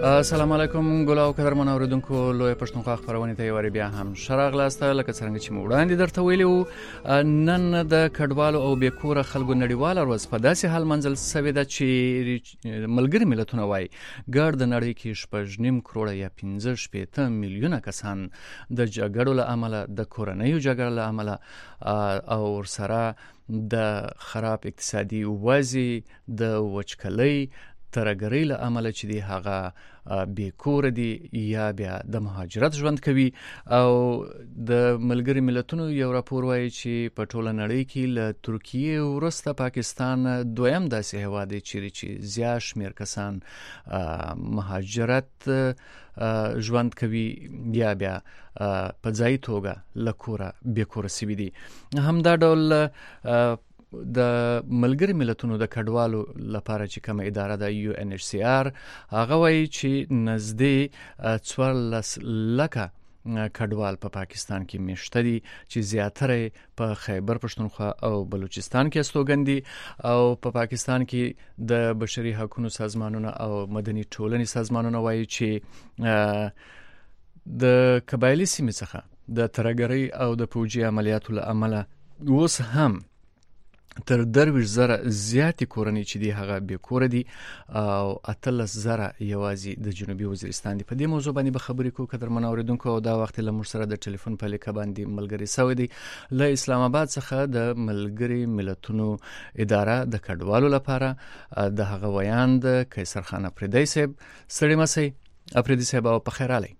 السلام علیکم ګلاو قدرمن اوریدونکو لوی پښتونخوا خبرونه ته یو بیا هم شراغلاسته لکه څنګه چې وړاندې درته ویلو نن د کډوالو او بیکوره خلکو نړیواله ورځ په داسې حال منځل سوي ده چې ملګری ملتونه وایي ګډ د نړۍ کې شپږ نیم کروڑه یا پنځه شپېته میلیونه کسان د جګړو له امله د کورنیو جګړو له امله او سره د خراب اقتصادي وضعي د وچکلۍ ترګری له عمله چې دی هغه بیکور دي یا بیا د مهاجرت ژوند کوي او د ملګری ملتونو یو راپور وایي چې په ټوله نړۍ کې له ترکیه وروسته پاکستان دویم داسې هیواد دی چې زیات شمیر کسان مهاجرت ژوند کوي یا بیا په ځای توګه له کوره بیکور سوي دي. همدا ډول د ملګری ملتونو د کډوالو لپاره چې کومه اداره د یو ان ایچ سی آر هغه وایي چې نزدې څوارلس لکه کډوال په پاکستان کې میشته دي چې زیاتره په خیبر پښتونخوا او بلوچستان کې استوګن دي او په پاکستان کې د بشري حقوقو سازمانونو او مدني ټولنې سازمانونو وایي چې د قبایلی سیمې څخه د ترګری او د پوجي عملیاتو له امله اوس هم تر درویش زره زیاتې کورنۍ چې دی هغه بیکوره دي او اتلس زره یوازې د جنوبي وزیرستان دي. په دې موضوع باندې به خبرې کوو قدرمن اوریدونکو او دا وخت له موږ سره د ټلیفون په لیکه باندې ملګری سوی دی له اسلام آباد څخه د ملګری ملتونو اداره د کډوالو لپاره د هغه ویاند قیصر خان افریدی صاحب. ستړي مسئ افریدی صاحب او په خیر علي.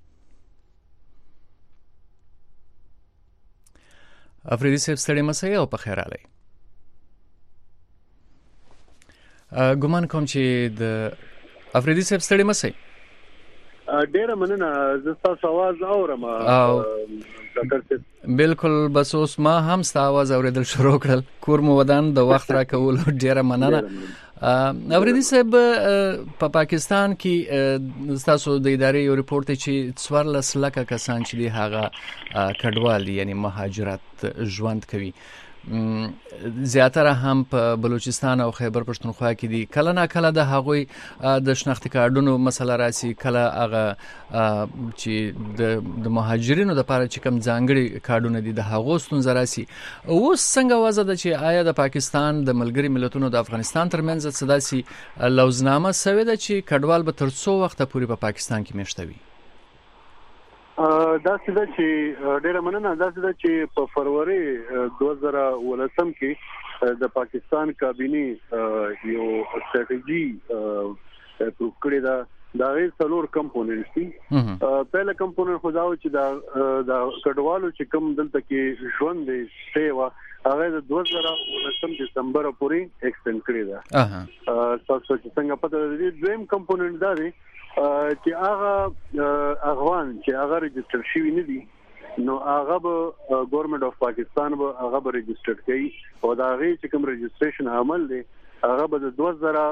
افریدی صاحب ستړي مسئ او په خیر علي. ګومان کوم چې د افریدی صاحب ستړي مسئ. ډیره مننه زه تاسو आवाज اورم. بالکل بس اوس ما هم ستاسو आवाज اوریدل شروع کړل کور مو ودان د وخت را کول ډیره مننه. افریدی صاحب په پا پاکستان کې تاسو د ادارې یو ریپورت چې څوارلس لکه کسان چې دی هغه کډوال یعنی مهاجرت ژوند کوي زیاتره هم په بلوچستان او خیبر پښتونخوا کې دي. کله نه کله د هغوی د شناختی کارډونو مسله راسي کله هغه چې د مهاجرینو د لپاره چې کم ځانګړي کارډونه دي د هغو ستونزه راسي. اوس څنګه وضع ده چې آیا د پاکستان د ملګری ملتونو د افغانستان ترمنځ څه داسې لوزنامه سوې ده چې کډوال به تر څو وخته پورې په پاکستان کې میشته وي؟ دا څه ده چې ډیره مننه دا څه ده چې په فروری دوه زره ولسم کې د پاکستان کابینه یو استراتیجی پروف کړی دا دا غیر څلور کمپوننټس دي. پهله کمپوننټ خو دا و چې دا د کډوالو چې کوم دلته کې ژوند دی سیوا هغه د دوه زره ولسم دسمبر پورې ایکسټند کړی دا. تاسو چې څنګه پته لرئ دویم کمپوننټ دا دی چې هغه افغان چې هغه ريجستر شوی نه دي نو هغه به ګورنمنت اف پاکستان به هغه به ريجستر کوي او دا غي چې کوم ريجستریشن عمل دی هغه به د دوه زره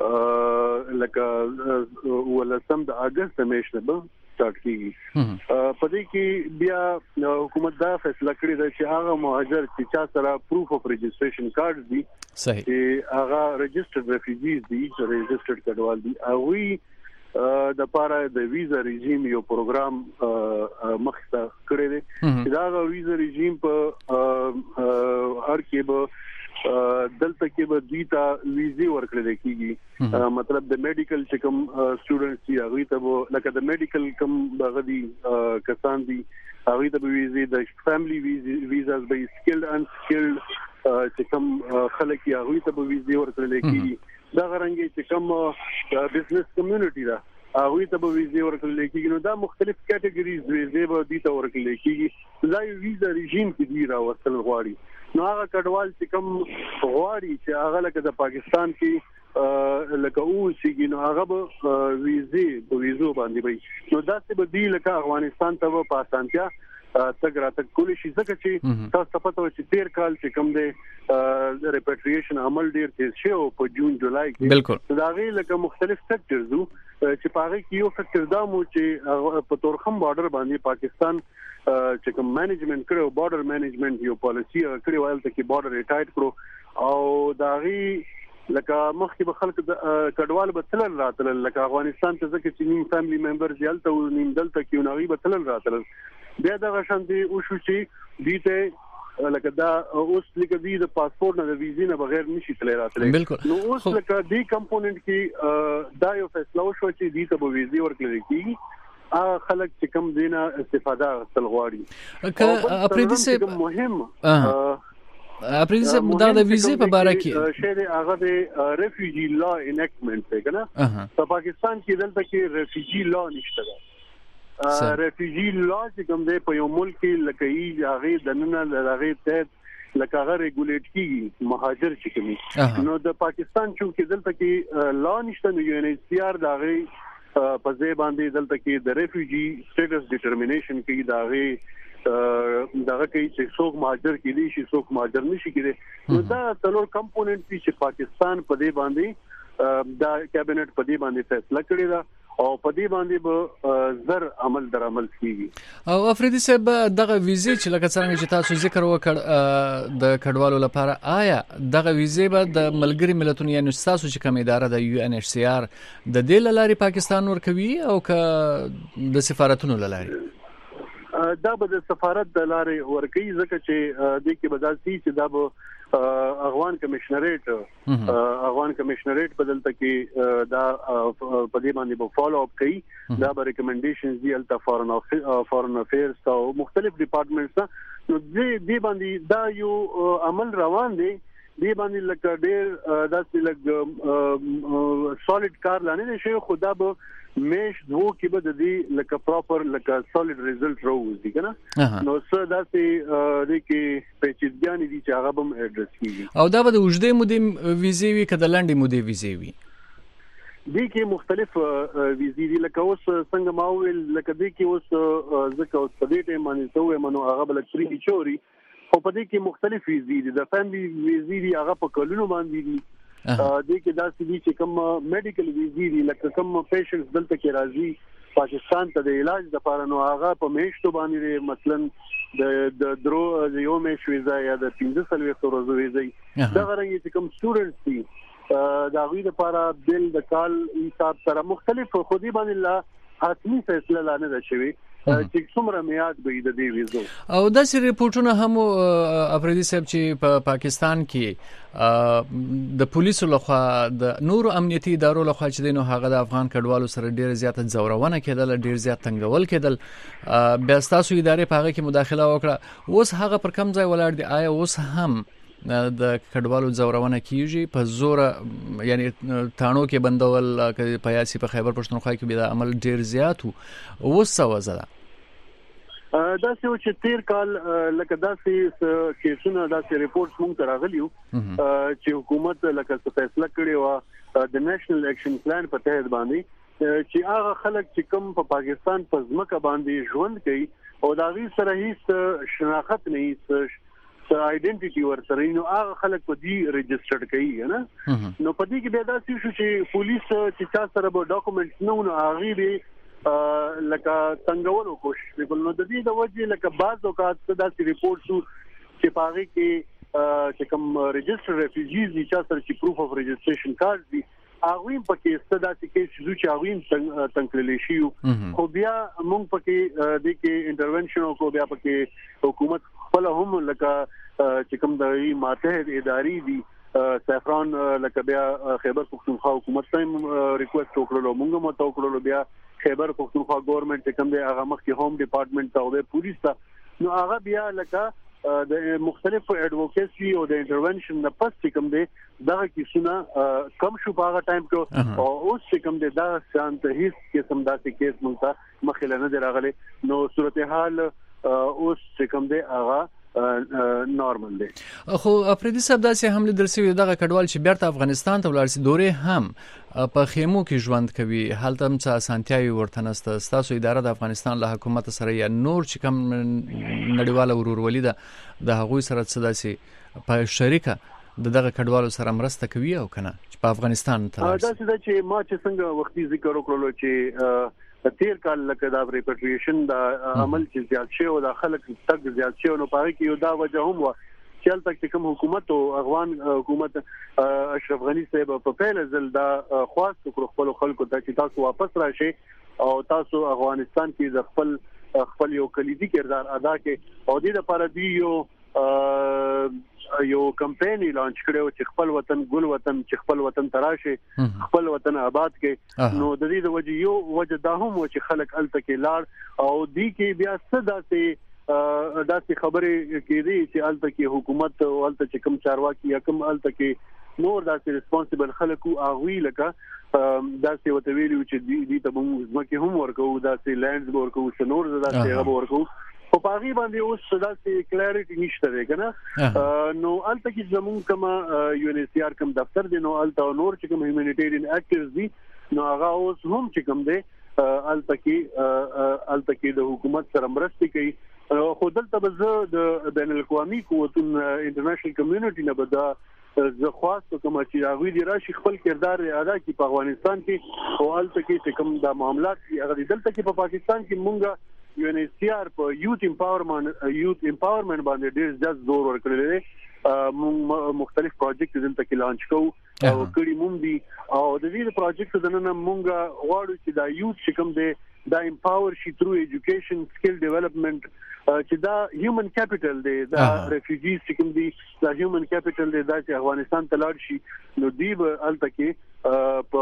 لکه ولسم د اگست میاشتې به سٹارټ کیږي. په دې کې بیا حکومت دا فیصله کړې ده چې هغه مهاجر چې چا سره پروف اف ريجستریشن کارت دي صحیح چې هغه ريجسترډ ریفیوجیز دي ريجسترډ کډوال دي هغه د پاره د ویزا رژیم یو پروګرام مخته کړی دی چې دا ویزا رژیم په هر کې به دلته کې به دیتا ویزي ورکړل کېږي. مطلب د میډیکل چې کوم سټوډنټس دي هغه ته لکه د میډیکل کوم غدي کسان دي هغه ته ویزي د فیملی ویزاز به سکیلډ ان سکیلډ چې کوم خلک یې هغه ته ویزي ورکړل کېږي. دا غرانګي چې کوم بزنس کمیونټي دا هغه ته به ویزه ورکړل کېږي نو دا مختلف کټګوریز ویزه به دي ته ورکړل کېږي. دا یو ویزا رژیم کې دی را وصل غواړي نو هغه کډوال چې کوم غواړي چې هغه لکه د پاکستان کې لکه او سیګي نو هغه به ویزه په ویزو باندې وي نو دا څه به دی لکه افغانستان ته په اسانتیا تګ راتګ کولی شي ځکه چې تاسو پته و چې تیر کال چې کوم دی ریپیټریشن عمل ډیر تیز شو په جون جولای کې دا غي لکه مختلف سېکټرز چې پاره کې یو فیکټر دا مو چې په تورخم بارډر باندې پاکستان چې کوم مینجمنت کړو بارډر مینجمنت یو پالیسی کړو ولته کې بارډر ریټایډ کړو او دا غي لکه مخکې به خلک کډوال به تلل راتلل لکه افغانستان ته ځکه چې نیم فیملی ممبرز یالته او نیم دلته کې نوغي به تلل راتلل بیا دغه شان دی او شو چې دیته لکه دا اوس لکه دی د پاسپورت نه د ویزې نه بغیر نشي تللی راتللی نو اوس لکه دی کمپوننت کې دا یو فیصله وشو چې دی ته به ویزې ورکړل کېږي ا خلک چې کوم دینه استفاده تل غواړي که اپریدي سه مهم اپریدي سه دا د ویزې په اړه کې شی هغه د ریفیوجی لا انیکټمنټ دی کنه په پاکستان کې دلته کې ریفیوجی لا نشته دا ریفیوجی لا چې کوم دی په یو ملک کې لکه ای هغه د نن هغه ته لکه هغه ریګولیټ کیږي مهاجر چې کوي نو د پاکستان چې دلته کې لا نشته نو یو ان ایچ سی آر دا غي په ځای باندې دلته کې د ریفیوجی سټیټس ډیټرمینیشن کې دا غي دغه کې چې څوک مهاجر کېدي شي څوک مهاجر نشي کېدي نو دا څلور کمپوننټ چې پاکستان په دې باندې دا کابینټ په دې باندې فیصله کړی دا او په دې باندې به زر عمل در عمل کیږي او افریدي صاحب دغه ویزې چې لکه څنګه چې تاسو ذکر وکړ د کډوالو لپاره آیا دغه ویزې به د ملګری ملتونو یعنی تاسو چې کوم اداره د یو ان ایچ سی آر د دې لارې پاکستان ورکوي او که د سفارتونو لارې دا به د سفارت د لارې ورکوي ځکه چې د کې بداسي چې دا به افغان کمشنریټ افغان کمشنریټ بدلته کې دا په دې باندې به فالو اپ کوي دا به ریکمنډیشنز دی الته فورن فورن افیرز او مختلف ډپارټمنټس نو دې باندې دا یو عمل روان دی دې باندې لکه ډېر داسې لګ سولید کار لانه شي خدا به میش دوه کې به د دې لکه پراپر لکه سولید ریزلټ راوځي کنه نو څه داسې د کې پیچیدګانی دي چې هغه به اډرس کیږي او دا به د وجدې مودې ویزې وي کده لنډې مودې ویزې وي دې کې مختلف ویزې دي لکه اوس څنګه ما ویل لکه دې کې اوس ځکه اوس په دې ټیم باندې څو منو هغه بل تری چوري خو په دې کې مختلف ویزې دي د فیملی ویزې دي هغه په کلونو باندې دي دې کې دا سړي چې کوم میډیکل ویزې دي لکه کوم پیشنټس دلته کې راځي پاکستان ته د علاج لپاره نو هغه په میشتو باندې مثلا د د درو یو میش ویزا یا د پنځه سلوي ورځې ویزا دا غره چې کوم سټوډنټس دي دا غوي لپاره بل د کال حساب سره مختلف خودي باندې لا حتمی فیصله لانه ده شوی چې څومره میاد به د دې ویزو او د سری ریپورتونو هم افریدي صاحب چې په پاکستان کې د پولیسو لخوا د نورو امنیتي ادارو لخوا چې دینو هغه د افغان کډوالو سره ډیر زیات ځورونه کېدل ډیر زیات تنګول کېدل بیا تاسو ادارې په هغه کې مداخله وکړه اوس هغه پر کم ځای ولاړ دی آیا اوس هم د کډوالو ځورونه کیږي په زور یعنی تانو کې بندول کې پیاسي په خیبر پښتونخوا کې به د عمل ډیر زیات وو وسوځه دا څه چې تیر کال لکه داسې کیسونه داسې ریپورټس مونږ ته راغلیو چې حکومت لکه څه فیصله کړې و د نېشنل اکشن پلان په تحت باندې چې هغه خلک چې کوم په پاکستان په ځمکه باندې ژوند کوي او دا غي سره هیڅ شناخت نه هیڅ څه آیډنټیټي ورسره نو هغه خلک په دې ريجسترډ کوي نه نو په دې کې به دا څه شو چې پولیس چې چا سره به ډاکومېنټس نه نو هغه به لکه څنګه کوشش وکړ نو د دې د وجې لکه بعض اوقات داسې ریپورټ شو چې پاره کې چې کوم ريجستر ریفیوجیز چې سره چې پروف اف ريجستریشن کارت دي هغه په کې ستدا چې چې هغه تنقل شي خو بیا موږ په کې د کې انټرونشن او بیا په کې حکومت خپل هم لکه چې کوم د ماتحد اداري دي سفران لکه بیا خیبر پختونخوا حکومت ته ریکوست وکړلو موږ مو ته وکړلو بیا خیبر پختونخوا ګورنمنت کوم دی هغه مخکې هوم ډپارټمنټ ته او د پولیس ته نو هغه بیا لکه د مختلفو اډوکیسي او د انټرونشن نه پس کوم دی دغه کیسونه کم شو په هغه ټایم کې او اوس کوم دی دا شانت هیڅ قسم داسې کیس مونږ ته مخې نه راغلي نو صورتحال اوس کوم دی هغه نورمال دی خو افریدي صاحب داسې حمله درسوي دغه کډوال چې بیرته افغانستان ته ولاړ سي دورې هم په خیمو کې ژوند کوي حالت هم څه اسانتیاوي ورته نسته تاسو اداره د افغانستان له حکومت سره یا نور چې کوم نړیواله ورورولي ده د هغوی سره څه داسې په شریکه دغه کډوالو سره مرسته کوي او کنه چې په افغانستان ته دا څه چې ما چې څنګه وختي ذکر وکړلو چې تیر کال لکه دا ریپټریشن دا عمل چې زیات شي او د خلک تک زیات شي نو پاره کې یو دا وجه هم و چې چې البته کوم حکومت او افغان حکومت اشرف غنی صاحب په پیل ځل دا خواست وکړ خپل خلکو ته چې تاسو واپس راشئ او تاسو افغانستان کې د خپل خپل یو کلیدي کردار ادا کړئ او د دې لپاره دی یو یو کمپاین لانچ کړو چې خپل وطن ګل وطن چې خپل وطن تراشه خپل وطن آباد کې نو د دې د وجه یو وجه دا هم چې خلک الته کې لاړ او دی کې بیا صدا ته داسې خبرې کېدي چې الته کې حکومت او الته چې کوم چارواکي یا کوم الته کې نور داسې ریسپانسیبل خلکو اغوي لکه داسې وته ویلو چې دی دی ته موږ ځکه هم ورکو داسې لانډز ورکو چې نور داسې هغه ورکو په پاغي باندې اوس داسې کلیریټي نشته دی کنه نو الته کې زموږ کما یو ان ایچ سی آر کوم دفتر دی نو الته نور چې کوم هیومانیټیرین اکټیویټیز دي نو هغه اوس هم چې کوم دی الته کې الته کې د حکومت سره مرسته کوي خو دلته به زه د بین الاقوامي قوتونو انټرنیشنل کمیونټي نه به دا زه خواست کوم چې هغه دی راشي خپل کردار ادا کړي په افغانستان کې او الته کې چې کوم د معاملات هغه دلته کې په پاکستان کې مونږه یو ان ایچ سی آر په یوت امپاورمنت یوت امپاورمنت باندې ډېر ځل زور ورکړل دي موږ مختلف پروجیکټ دلته کې لانچ کوو او کړي مونږ دي او د دې پروجیکټ د نن مونږ غواړو چې دا یوت چې کوم دی دا امپاور شي تھرو ایجوکیشن سکل ډیولپمنٹ چې دا هیومن کیپټل دی دا ریفیوجیز چې کوم دي دا هیومن کیپټل دی دا چې افغانستان ته لاړ شي نو دی به الته کې په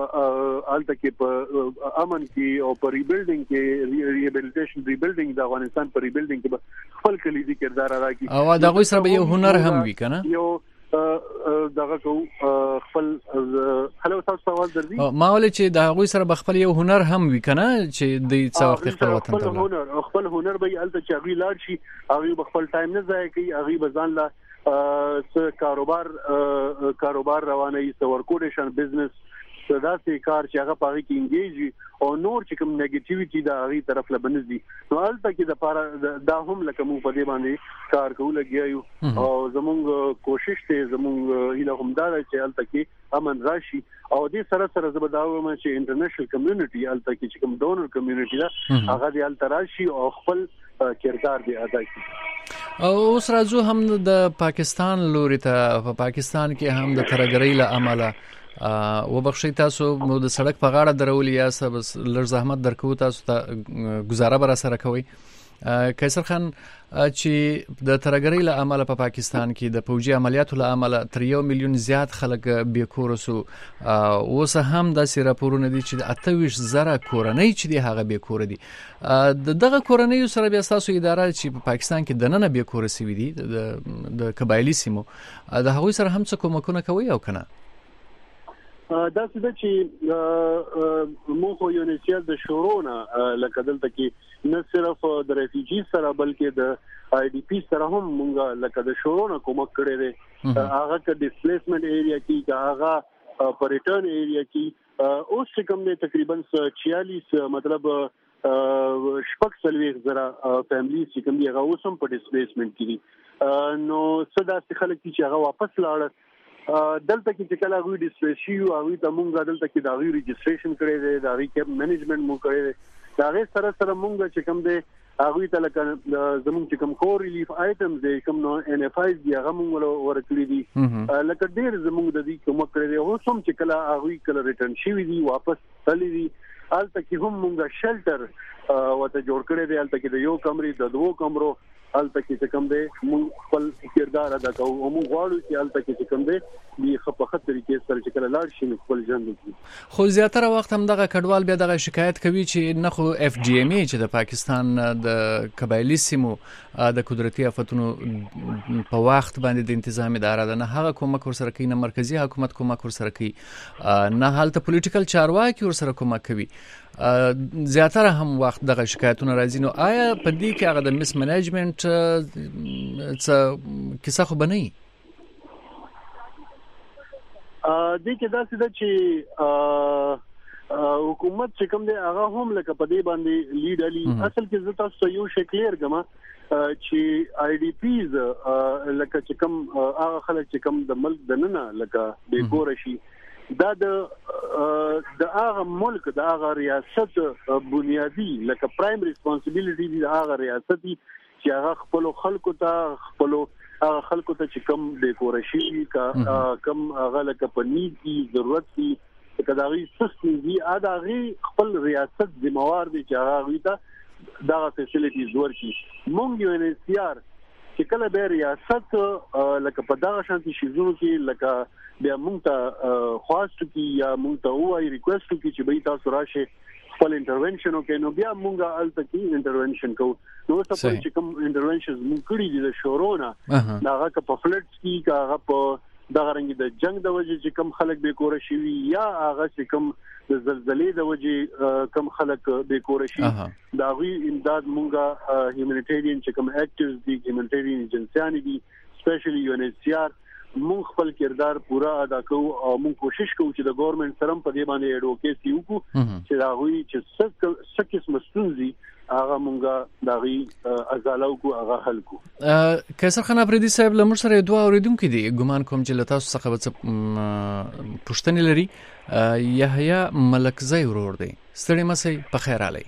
الته کې په امن کې او په ریبیلډینګ کې ریهابیلیټیشن ریبیلډینګ د افغانستان په ریبیلډینګ کې خپل کلیدي کردار ادا کوي او دا غوښ سره یو هنر هم وی کنه یو دغه کو خپل هلو تاسو سوال درځي ما ول چې دا غوښ سره خپل یو هنر هم وی کنه چې د څو وخت خپل وطن ته هنر خپل هنر به الته چې غوی لاړ شي هغه خپل ټایم نه ضایع کوي هغه بزان لا څه کاروبار کاروبار رواني څه ورکوډیشن بزنس صدا سي کار چې هغه پاره کې انګیج او نور چې کوم نیگیټیویټي دا هغه طرف له بنځي نو البته کې د پاره دا هم لکه مو په دې باندې کار کوو لګیایو او زموږ کوشش ته زموږ هیله هم دا چې البته کې امن راشي او دې سره سره زبداوم چې انټرنیشنل کمیونټي البته کې چې کوم ډونر کمیونټي دا هغه دې البته راشي او خپل کردار دې ادا کړي او اوس راځو هم د پاکستان لوري ته په پاکستان کې هم د ترګرۍ له عمله و بخښی تاسو نو د سړک په غاړه درول یا بس لږ زحمت درکو تاسو ته گزاره بر سره کوي قیصر خان چې د ترګرۍ له عمله په پاکستان کې د پوجي عملیاتو له عمله تر یو میلیون زیات خلک بې کور سو اوس هم د سیره پورونه دي چې اته ویشت زره کورنۍ چې دی هغه بې کور دي د دغه کورنۍ سره بیا تاسو اداره چې په پاکستان کې د نن بې کور سوي دي د قبایلی سیمو د هغوی سره هم څه کومکونه کوي او کنه دا څه چې مو خو یو نشي د شورونه لکه دلته کې نه صرف د ریفیوجی سره بلکې د آی ډی پی سره هم مونږه لکه د شورونه کومک کړی دی هغه د ډیسپلیسمنت ایریا کې هغه په ریټرن ایریا کې اوس کوم دی تقریبا چھیالیس مطلب شپږ سلويخ زره فیملی چې کوم دی هغه اوس هم په ډیسپلیسمنت کې دي نو صدا څخه خلک چې هغه واپس لاړ دلته کې چې کله غوډ ډیسپلیشي او هغه ته مونږ دلته کې دا غوډ ریجستریشن کړی دی دا غوډ کیمپ منیجمنت مو کړی دی دا غي سره سره مونږ چې کوم دی هغه ته لکه زمونږ چې کوم کور ریلیف آیټمز دی کوم نو ان اف آیز دی هغه مونږ ورکړي دي لکه ډیر زمونږ د دې کوم کړی دی او سم چې کله هغه کله ریټرن شي وي واپس تللی دي الته کې هم مونږ شیلټر وته جوړ کړی دی الته کې د یو کمرې د دوه کمرو الته کې کوم دی مونږ خپل کردار ادا کوو او مونږ غواړو چې الته کې کوم دی دی په خپل طریقې سره چې کله لاړ شي خپل ژوند وکړي خو زیاتره وخت هم دغه کډوال بیا دغه شکایت کوي چې نه خو اف جی ام ای چې د پاکستان د قبایلی سیمو د قدرتي آفتونو په وخت باندې د تنظیم اداره ده نه هغه کومک ورسره کوي نه مرکزی حکومت کومک ورسره کوي نه حالت پولیټیکل چارواکي ورسره کومک کوي زیاتره هم وخت دغه شکایتونه راځي نو آیا په دې کې هغه د مس منیجمنت څه کیسه خو بنئ ا دې کې دا څه ده چې حکومت چې کوم دی هغه هم لکه په دې باندې لیډ علي اصل کې زه تاسو یو شی کلیر کما چې آی ډی پیز لکه چې کوم هغه خلک چې کوم د ملک د ننه لکه د کور شي دا د د هغه ملک د هغه ریاست بنیادی لکه پرایم ریسپانسیبিলিټي د هغه ریاست چې هغه خپل خلکو ته خپل خلکو ته چې کم ډیکوریشن کا کم هغه لکه پنید کی ضرورت کی کداغي سیستم دی اداغي خپل ریاست ذمہوار دي چې هغه ته دا فیسیلیټیز ورکړي. مونږ یو ان سی آر چې کله به ریاست لکه په دغه شانتي شیزونو کې لکه بیا مونږ ته خواست کی یا مونږ ته وایي ریکوست کی چې به تاسو راشه خپل انټرونشن وکړي نو بیا مونږه الته کې انټرونشن کوو. نو څه چې کوم انټرونشنز مونږ کړی دي د شورونا هغه که په فلټس کې هغه په دغه رنګ د جنگ د وجې چې کم خلک به کور شي یا هغه چې کم د زلزلې د وجې کم خلک به کور شي دا وی امداد مونږه هیومانیټیرین چې کم اکټیوز دي هیومانیټیرین ایجنسیان دي سپیشلی یو ان سی آر مونږ خپل کردار پورا ادا کوو او مونږ کوشش کوو چې د ګورنمنت سره په دې باندې اډوکیسي وکړو چې دا وی چې سکه مسونزي هغه مونږه داغي ازالو کو هغه حل کو. قیصر خان افریدي صاحب لمر سره دوه اوریدونکو دي ګمان کوم چې لتاسو څخه به پښتني لري. یحیی ملکزی ورور دی ستړي مسي په خیر علي.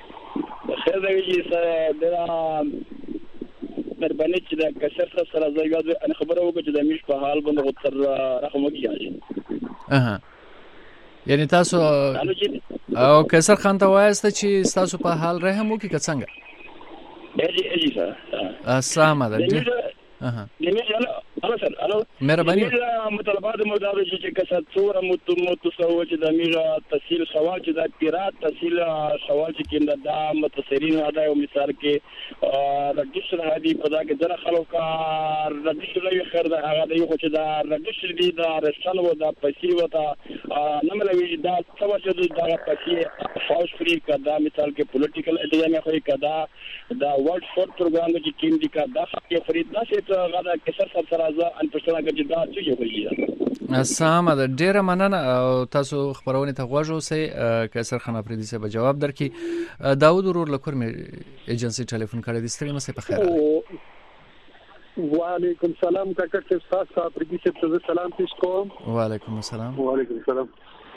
خیر دی سره د مهرباني چې د کسر سره زیاده ان خبره وکړه چې د میش په حال باندې غوتر رقم وکړي. اها یعنی تاسو او قیصر خان ته وایسته چې تاسو په حال رحم وکړي که څنګه؟ اجي اجي سره سلام ده. اها الو سر الو مهرباني مطالبات مدار چې کسر څوره مت مت سو چې د میرا تحصیل سوال چې د پیرات تحصیل سوال چې کیندا د متصرین ادا یو مثال کې رجستر هدي په دا کې ځنه خلکو کار رجستر یې خیر دا هغه دی چې دا رجستر دی دا رسل و دا پیسې وتا نه ملوي دا څه چې دا پیسې فاوس فری کدا مثال کې پولیټیکل ایډیا خو کدا دا ورلد فوډ پروګرام کې کیم دي کدا خپل فرید دا چې غدا کسر سره سره ان پښتنه کې دا څه ویل. سلام ده ډیره مننه او تاسو خبرونه ته غوږ اوسئ. قیصر خان افریدي صاحب جواب درکې. داوود ورور لکور مې ایجنسی ټلیفون کړی دي ستړي مسه په خیر. وعلیکم السلام کاکا صاحب صاحب افریدي صاحب سلام پیش کوم. وعلیکم السلام. وعلیکم السلام.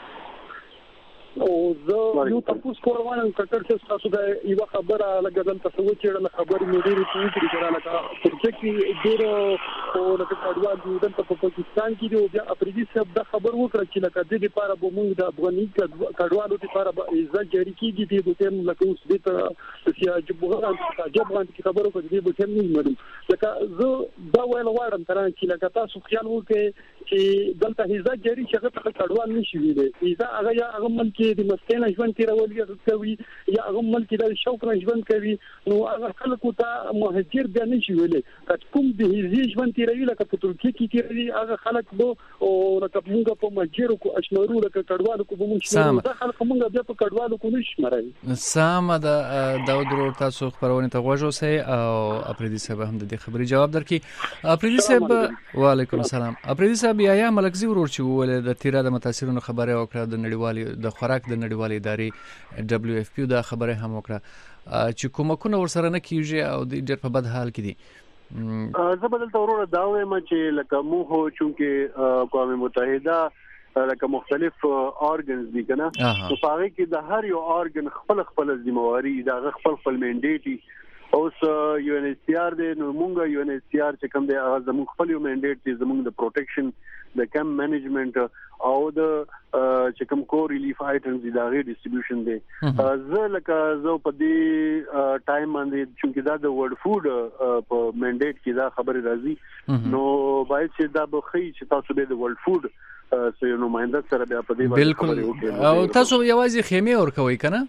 او زه یو تاسو کوم کاکا تاسو دا یو خبره لګدل تاسو چې له خبرې مې ډېری پوښتنې کړل لکه ترڅو کې ډېر او لکه کډوال دي د پاکستان کې دی بیا افریدي صاحب دا خبر وکړه چې لکه د دې لپاره به موږ د افغاني کډوالو لپاره به عزت جاری کیږي د دې ټیم لکه اوس د چې جبهان جبهان کې خبرو کوي د دې ټیم نه مړم لکه زه دا ویل غواړم تر چې لکه تاسو خیال وکړئ چې دلته عزت جاری شغه ته کډوال نشي ویلې اذا هغه یا هغه ملک د مسکین ژوند تیرول کوي یا هغه ملک د شوق ژوند کوي نو هغه خلکو ته مهاجر بیا نشي ویلې که کوم د هیزي ژوند تیروي لکه په ترکیه کې تیروي هغه خلک به او لکه موږ په مهاجر کو اشمارو لکه کډوالو کو به موږ دا خلک موږ بیا په کډوالو کو نشي مرای. سم ده داود ورور تاسو خبرونه ته غوږ اوسئ او افریدي صاحب هم د دې خبرې جواب درکړي. افریدي صاحب وعلیکم السلام. افریدي صاحب یحیی ملکزی ورور چې ول د تیرا د متاثرونو خبره وکړه د نړیوالي د خوراک د نړیوالې ادارې دبليو اف پی دا خبره هم وکړه چې کومکونه ورسره نه کیږي او د ډېر په بد حال کې دي. زه بدل تورونه دا وایم چې لکه موږ چونکه اقوام متحده لکه مختلف اورګنز دي کنه نو هغه کې د هر یو اورګن خپل خپل ذمہواری دا خپل خپل منډیټي اوس یو ان سی آر دی نو موږ یو ان سی آر چې کوم دی هغه زموږ خپل یو منډیټ دی زموږ د پروټیکشن د کم منیجمنت او د چې کوم کو ریلیف آیټمز دی دا غي ډیسټریبیوشن دی. زه لکه زه په دې ټایم باندې چې دا د ورلد فود په منډیټ کې دا خبره راځي نو باید چې دا به خي چې تاسو به د ورلد فود سره نمائنده سره بیا په دې باندې خبرې وکړئ او تاسو یوازې خیمه ورکوي کنه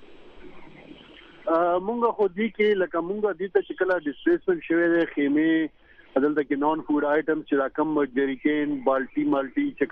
مونږه خو دې کې لکه مونږه دې ته شکل ډیسپلیسمنت شوی دی خیمه بدلته کې نون فود آیټمز چې کم جریکین بالټي مالټي چې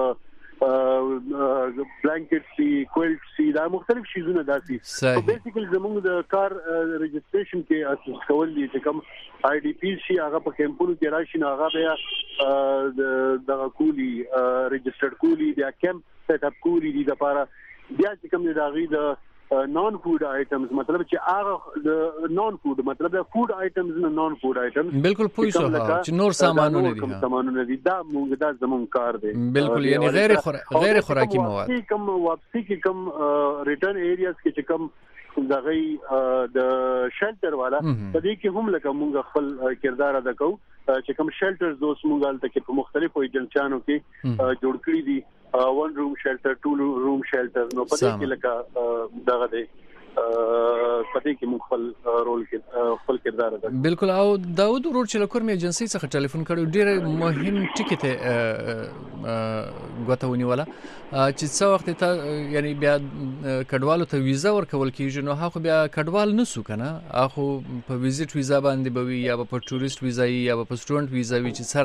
کم بلانکټ سی کویلټ سی دا مختلف شیزونه داسي او بیسیکلی زموږ د کار رجسټریشن کې اساس کول دي چې کم آی ډی پی سی هغه په کیمپونو کې راشي نه هغه بیا د کولی رجسټرډ کولی بیا کیمپ سیټ اپ کولی دي د لپاره بیا چې کم د غي د نون فود آیټمز مطلب چې هغه د نون فود مطلب د فود آیټمز نه نون فود آیټمز بالکل پوه شو چې نور سامانونه دي سامانونه دي دا موږ دا زمون کار دی بالکل یعنی غیر غیر خوراکي مواد کوم واپسی کې کوم ریټرن ایریاز کې چې کوم د غي د شلټر والا په دې کې هم لکه موږ خپل کردار ادا کوو چې کوم شیلټرز دوس مونږ هلته کې په مختلفو ایجنسیانو کې جوړ کړی دي ون روم شیلټر ټو روم شیلټر نو په دې کې لکه دغه دی پدې کې مونږ خپل رول کې خپل کردار ادا کړو. بالکل. او داود ورور چې لکور مې ایجنسی څخه ټلیفون کړو ډېر مهم ټکی ته غوته ونیوله چې څو وخت ته یعنی بیا کډوالو ته ویزا ورکول کیږي نو هغه بیا کډوال نسو کنه هغه په ویزټ ویزا باندې بوي یا په ټوریست ویزا یا په سټوډنټ ویزا وی چې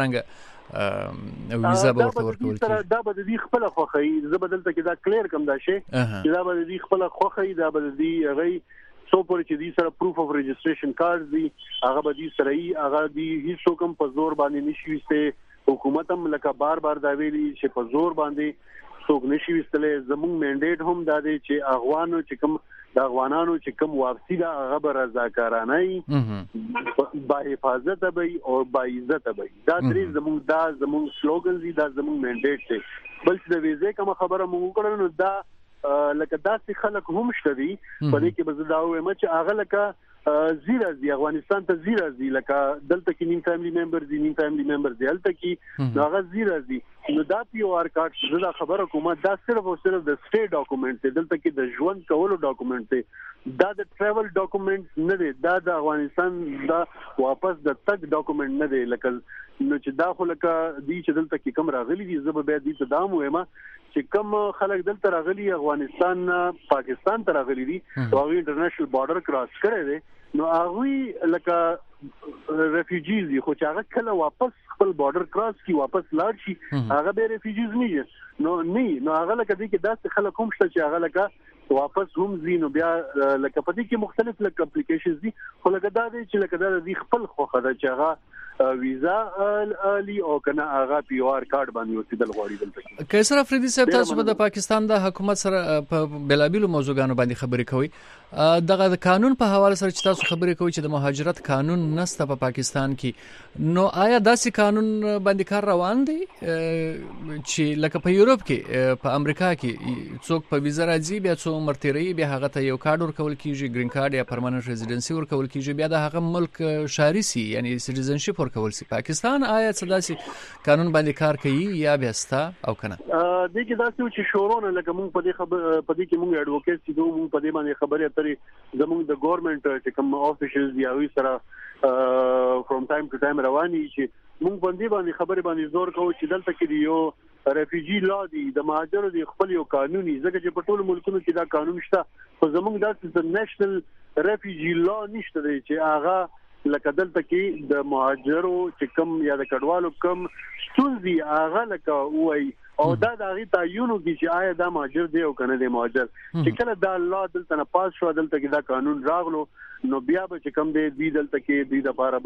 څنګه ویزا به ورته ورکول کیږي. دا به د خپل خوخی زه بدلته کې دا کلیر کوم دا شی چې دا به د خپل خوخی دا به د هغه سو پر چې دې سره پروف اف رجسټریشن کارت دی هغه به دې سره ای هغه دې هیڅ کوم په زور باندې نشي وسته حکومت هم لکه بار بار دا ویلي چې په زور باندې څوک نشي وستلې زموږ منډیټ هم دا دی چې افغانو چې کوم د افغانانو چې کوم واپسی دا هغه به رضاکارانه وي با حفاظت به او با عزت به دا درې زموږ دا زموږ سلوګن دي دا زموږ منډیټ دی. بل چې د ویزې کوم خبره مونږ کړو نو دا لکه داسې خلک هم شته دي په دې کې به دا وایم چې هغه لکه زیرا زی افغانستان ته زیرا زی لکه دلته کې نیم فیملی ممبر دي نیم فیملی ممبر دي هلته کې هغه زیرا زی نو دا پی او آر کارت زدا خبره کومه دا صرف او صرف د سټیټ ډاکومنټ دی دلته کې د ژوند کولو ډاکومنټ دی دا د ټریول ډاکومنټ نه دی دا د افغانستان دا واپس د تګ ډاکومنټ نه دی لکه نو چې دا خو لکه دی چې دلته کې کم راغلي دي زه به دې ته دام وایم چې کم خلک دلته راغلي افغانستان پاکستان ته راغلي دي او هغه انټرنیشنل بارډر کراس کړی دی نو هغه لکه ریفیوجیز خو چې هغه کله واپس خپل بارډر کراس کی واپس لاړ شي هغه به ریفیوجیز نه نو نه نو هغه لکه دې کې داسې خلک هم شته چې هغه لکه واپس هم زینو بیا لکه په دې کې مختلف لکه اپلیکیشنز دي خو لکه دا دی چې لکه دا د خپل خوخه ده چې هغه ویزا الی او کنه هغه پی او آر کارت باندې وسیدل غواړي دلته. قیصر افریدي صاحب تاسو په د پاکستان د حکومت سره په بلابلو موضوعګانو باندې خبرې کوي دغه د قانون په حواله سره چې تاسو خبرې کوي چې د مهاجرت قانون نسته په پاکستان کې نو آیا داسې قانون باندې کار روان دی چې لکه په یورپ کې په امریکا کې څوک په ویزا راځي بیا څو مرتیری بیا هغه ته یو کارت ورکول کیږي گرین کارت یا پرمننت ریزیدنسي ورکول کیږي بیا د هغه ملک شهري سي یعنی سټیزنشپ ورکول سي پاکستان آیا څه داسې قانون باندې کار کوي یا بیا ستا او کنه د کې داسې چې شورونه لکه موږ په دې خبر په دې کې موږ اډوکیټ چې دوی موږ په دې باندې خبرې اترې زموږ د ګورنمنت چې کوم افیشلز یا وی سره فرام ټایم ټو ټایم رواني چې موږ باندې باندې خبرې باندې زور کوو چې دلته کې یو ریفیوجی لا دی د مهاجرو د خپل یو قانوني ځکه چې په ټولو ملکونو کې دا قانون شته خو زموږ داسې نېشنل ریفیوجی لا نشته دی چې هغه لکه دلته کې د مهاجرو چې کم یا د کډوالو کم ستونزې هغه لکه وای او دا د هغه تعینو کې چې آیا دا مهاجر دی او کنه دی مهاجر چې کله دا الله دلته نه پاس شو دلته کې دا قانون راغلو نو بیا به چې کم دی دی دلته کې دی د لپاره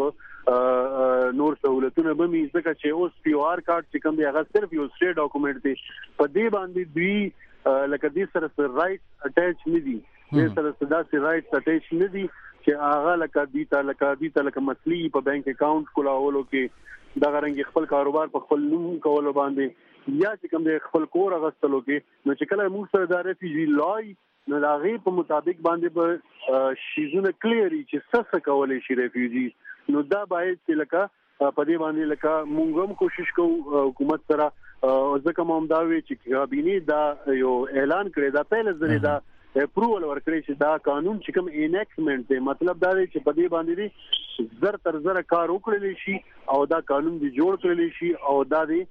به نور سہولتونه به می ځکه چې اوس پی او آر کارت چې کم دی هغه صرف یو سټیټ ډاکومنټ دی په دې باندې دوی لکه دې سره سره رائټ اٹیچ نه دي دې سره سره سره رائټ اٹیچ نه دي چې هغه لکه دې ته لکه دې ته لکه مسلې په بانک اکاونټ کولاولو کې دا غرنګ خپل کاروبار په خپل نوم کولو باندې یا چې کوم د خپل کور غستلو کې نو چې کله موږ سره د ریفیوجی لای نو لاغي په مطابق باندې به شیزونه کلیری چې څه څه کولای شي ریفیوجی نو دا باید چې لکه په دې باندې لکه موږ هم کوشش کوو حکومت سره ځکه مو هم دا وی چې کابینه دا یو اعلان کړی دا پهل ځلې دا اپروول ورکړي چې دا قانون چې کوم انیکټمنټ دی مطلب دا دی چې په دې باندې زر تر زر کار وکړل شي او دا قانون دی جوړ کړل شي او دا دی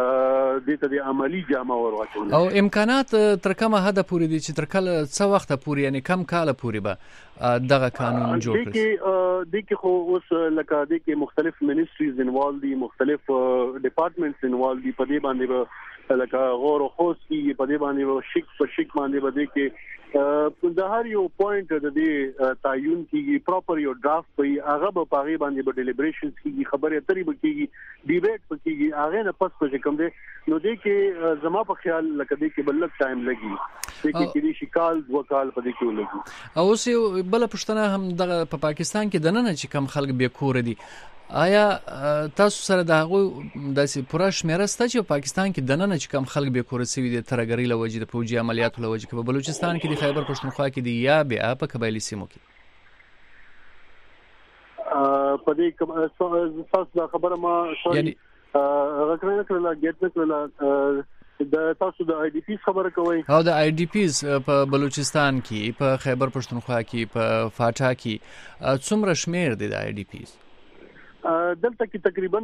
د دې عملی جامه ورواچول او امکانات تر کومه حد پورې دي چې تر کله څه وخت پورې یعنی کم کال پورې به دغه قانون جوړ کړي د دې خو اوس لکه د کې مختلف منیسټریز انوالو دي مختلف ډپارټمنټس انوالو دي په دې باندې لکه غور او خوص کې په دې باندې شک په شک باندې بده کې د هر یو پوینټ د دې تعین کیږي پراپر یو ډرافټ وي هغه په پاغي باندې به ډیلیبریشنز کیږي خبرې اترې به کیږي ډیبیټ به کیږي هغه نه پس په کوم دی نو دې کې زما په خیال لکه دې کې بلک ټایم لګي دې کې کې شکال وکال په دې کې لګي او اوس بل پښتنه هم د په پاکستان کې د نن چې کم خلک به کور دي آیا تاسو سره د هغه داسې پوره شمیره سته چې پاکستان کې د نن چې کم خلک به کور سوي دي ترګری لوجې د فوجي عملیاتو لوجې کې په بلوچستان کې د خیبر پښتونخوا کې دي یا بیا په قبایلی سیمو کې په دې کوم تاسو خبره ما یعنی هغه کړنه کړله ګټ کړله د تاسو د آی ډی پیز خبره کوي او د آی ډی پیز په بلوچستان کې په خیبر پښتونخوا کې په فاټا کې څومره شمیر دي د آی ډی پیز دلته کې تقریبا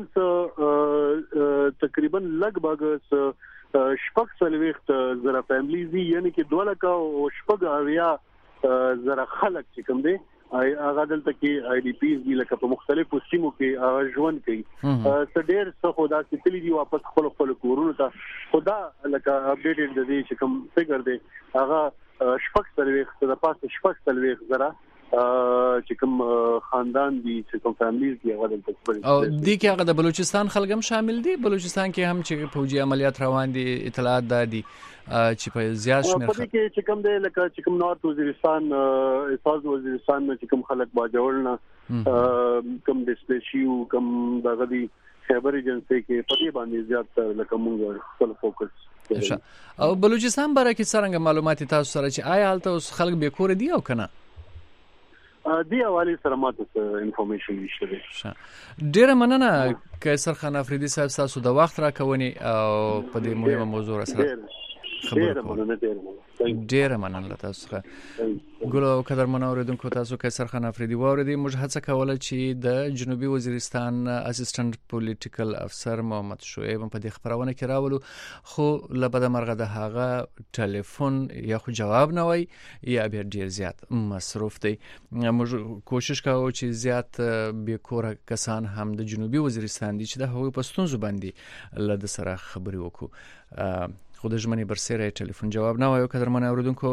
تقریبا لګبګ شپږ سلويخت زره فیملیز دي یعنی کې دوه لکه او شپږ اویا زره خلک چې کوم دي هغه دلته کې آی ډی پیز دي لکه په مختلفو سیمو کې ژوند کوي څه ډېر څه خدا چې تللی دي واپس خپل خپل کورونو ته خدا لکه اپډیټډ د دې چې کوم فګر دی هغه شپږ سلويخت د پاسه شپږ سلويخت زره چې کوم خاندان دي چې کوم فیملیز دي هغه دلته او دي کې هغه د بلوچستان خلک هم شامل دي بلوچستان کې هم چې فوجي عملیات روان دي اطلاعات دادي چې په زیات شمیر په دې کې چې کوم دی لکه چې کوم نورث وزیرستان اساس وزیرستان چې کوم خلک باجوړ نه کوم ډسپلیشیو کوم دغه دي خیبر ایجنسی کې په دې باندې زیات لکه موږ خپل فوکس او بلوچستان باره کې څنګه معلومات تاسو سره چې آیا حالت اوس خلک به کور دي او کنه دی حواله سره ماته انفارمیشن نشته. ډیره مننه قیصر خان افریدي صاحب تاسو د وخت راکونی او په دې مهمه موضوع سره ډیره مننه ډیره مننه تاسو ګل او قدرمن اوریدونکو تاسو قیصر خان افریدي واوریدي موږ هڅه کوله چې د جنوبي وزیرستان اسسټنټ پولیټیکل افسر محمد شعیب په دې خبرونه کې راولو خو لبد مرغه د هغه ټلیفون یا خو جواب نه وای یا بیا ډیر زیات مصروف دی موږ کوشش کوو چې زیات به کور کسان هم د جنوبي وزیرستان دي چې د هغوی په ستونزو باندې له سره خبرې وکړو خو د ژمنې برسره ټلیفون جواب نه وایو قدرمن اوریدونکو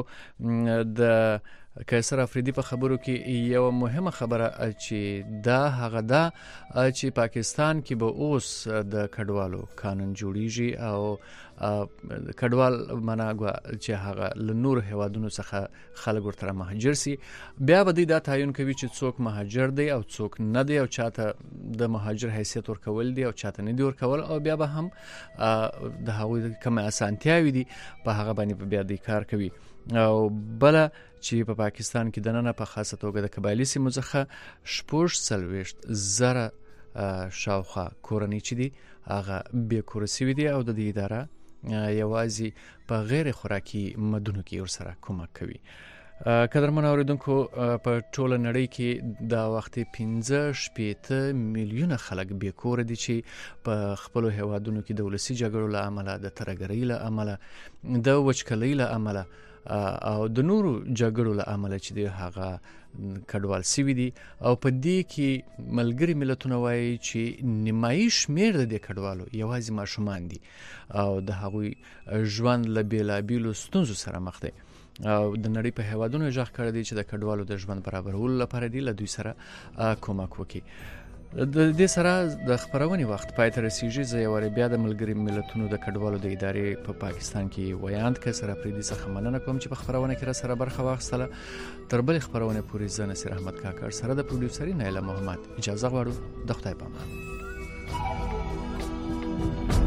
د قیصر افریدي په خبرو کې یو مهمه خبره چې دا هغه دا چې پاکستان کې به اوس د کډوالو قانون جوړیږي او کډوال مناګو چې هغه له نور هوادونو څخه خلک ورته مهاجر سي بیا به دا تعین کوي چې څوک مهاجر دی او څوک نه دی او چاته د مهاجر حیثیت ورکول دی او چاته نه دی ورکول او بیا به هم د هغوی کوم اسانتیاوي دي په هغه باندې بیا د کار کوي او بل چې په پاکستان کې د نن په خاصه توګه د قبایلی سیمو څخه شپږ سلويشت زره شاوخه کورنۍ چې دي هغه به کورسي دي او د دې اداره یوازې په غیر خوراکي مدونو کې ورسره کومک کوي قدرمن اوریدونکو په ټوله نړۍ کې د وخت پنځه شپېته میلیونه خلک به کور دي چې په خپل هوادونو کې د ولسی جګړو له امله د ترګرۍ له امله د وچکلۍ له امله او د نورو جګړو له امله چې دی هغه کډوال سوي دي او په دې کې ملګری ملتونه وایي چې نیمایي شمیر د کډوالو یوازې ماشومان دي او د هغوی ژوند له بیلابیلو ستونزو سره مخ دي او د نړۍ په هوادونو ژغ کړی دی چې د کډوالو د ژوند برابرولو لپاره دی له دوی سره کومک وکړي د دې سره د خبرونې وخت پای ته رسیږي زه یو بیا د ملګری ملتونو د کډوالو د ادارې په پاکستان کې ویاند قیصر افریدي څخه مننه کوم چې په خبرونه کې را سره برخه واخیستله تر بلې خبرونه پورې زه نصیر احمد کاکړ سره د پروډوسري نایله محمد اجازه غواړو د خدای په امان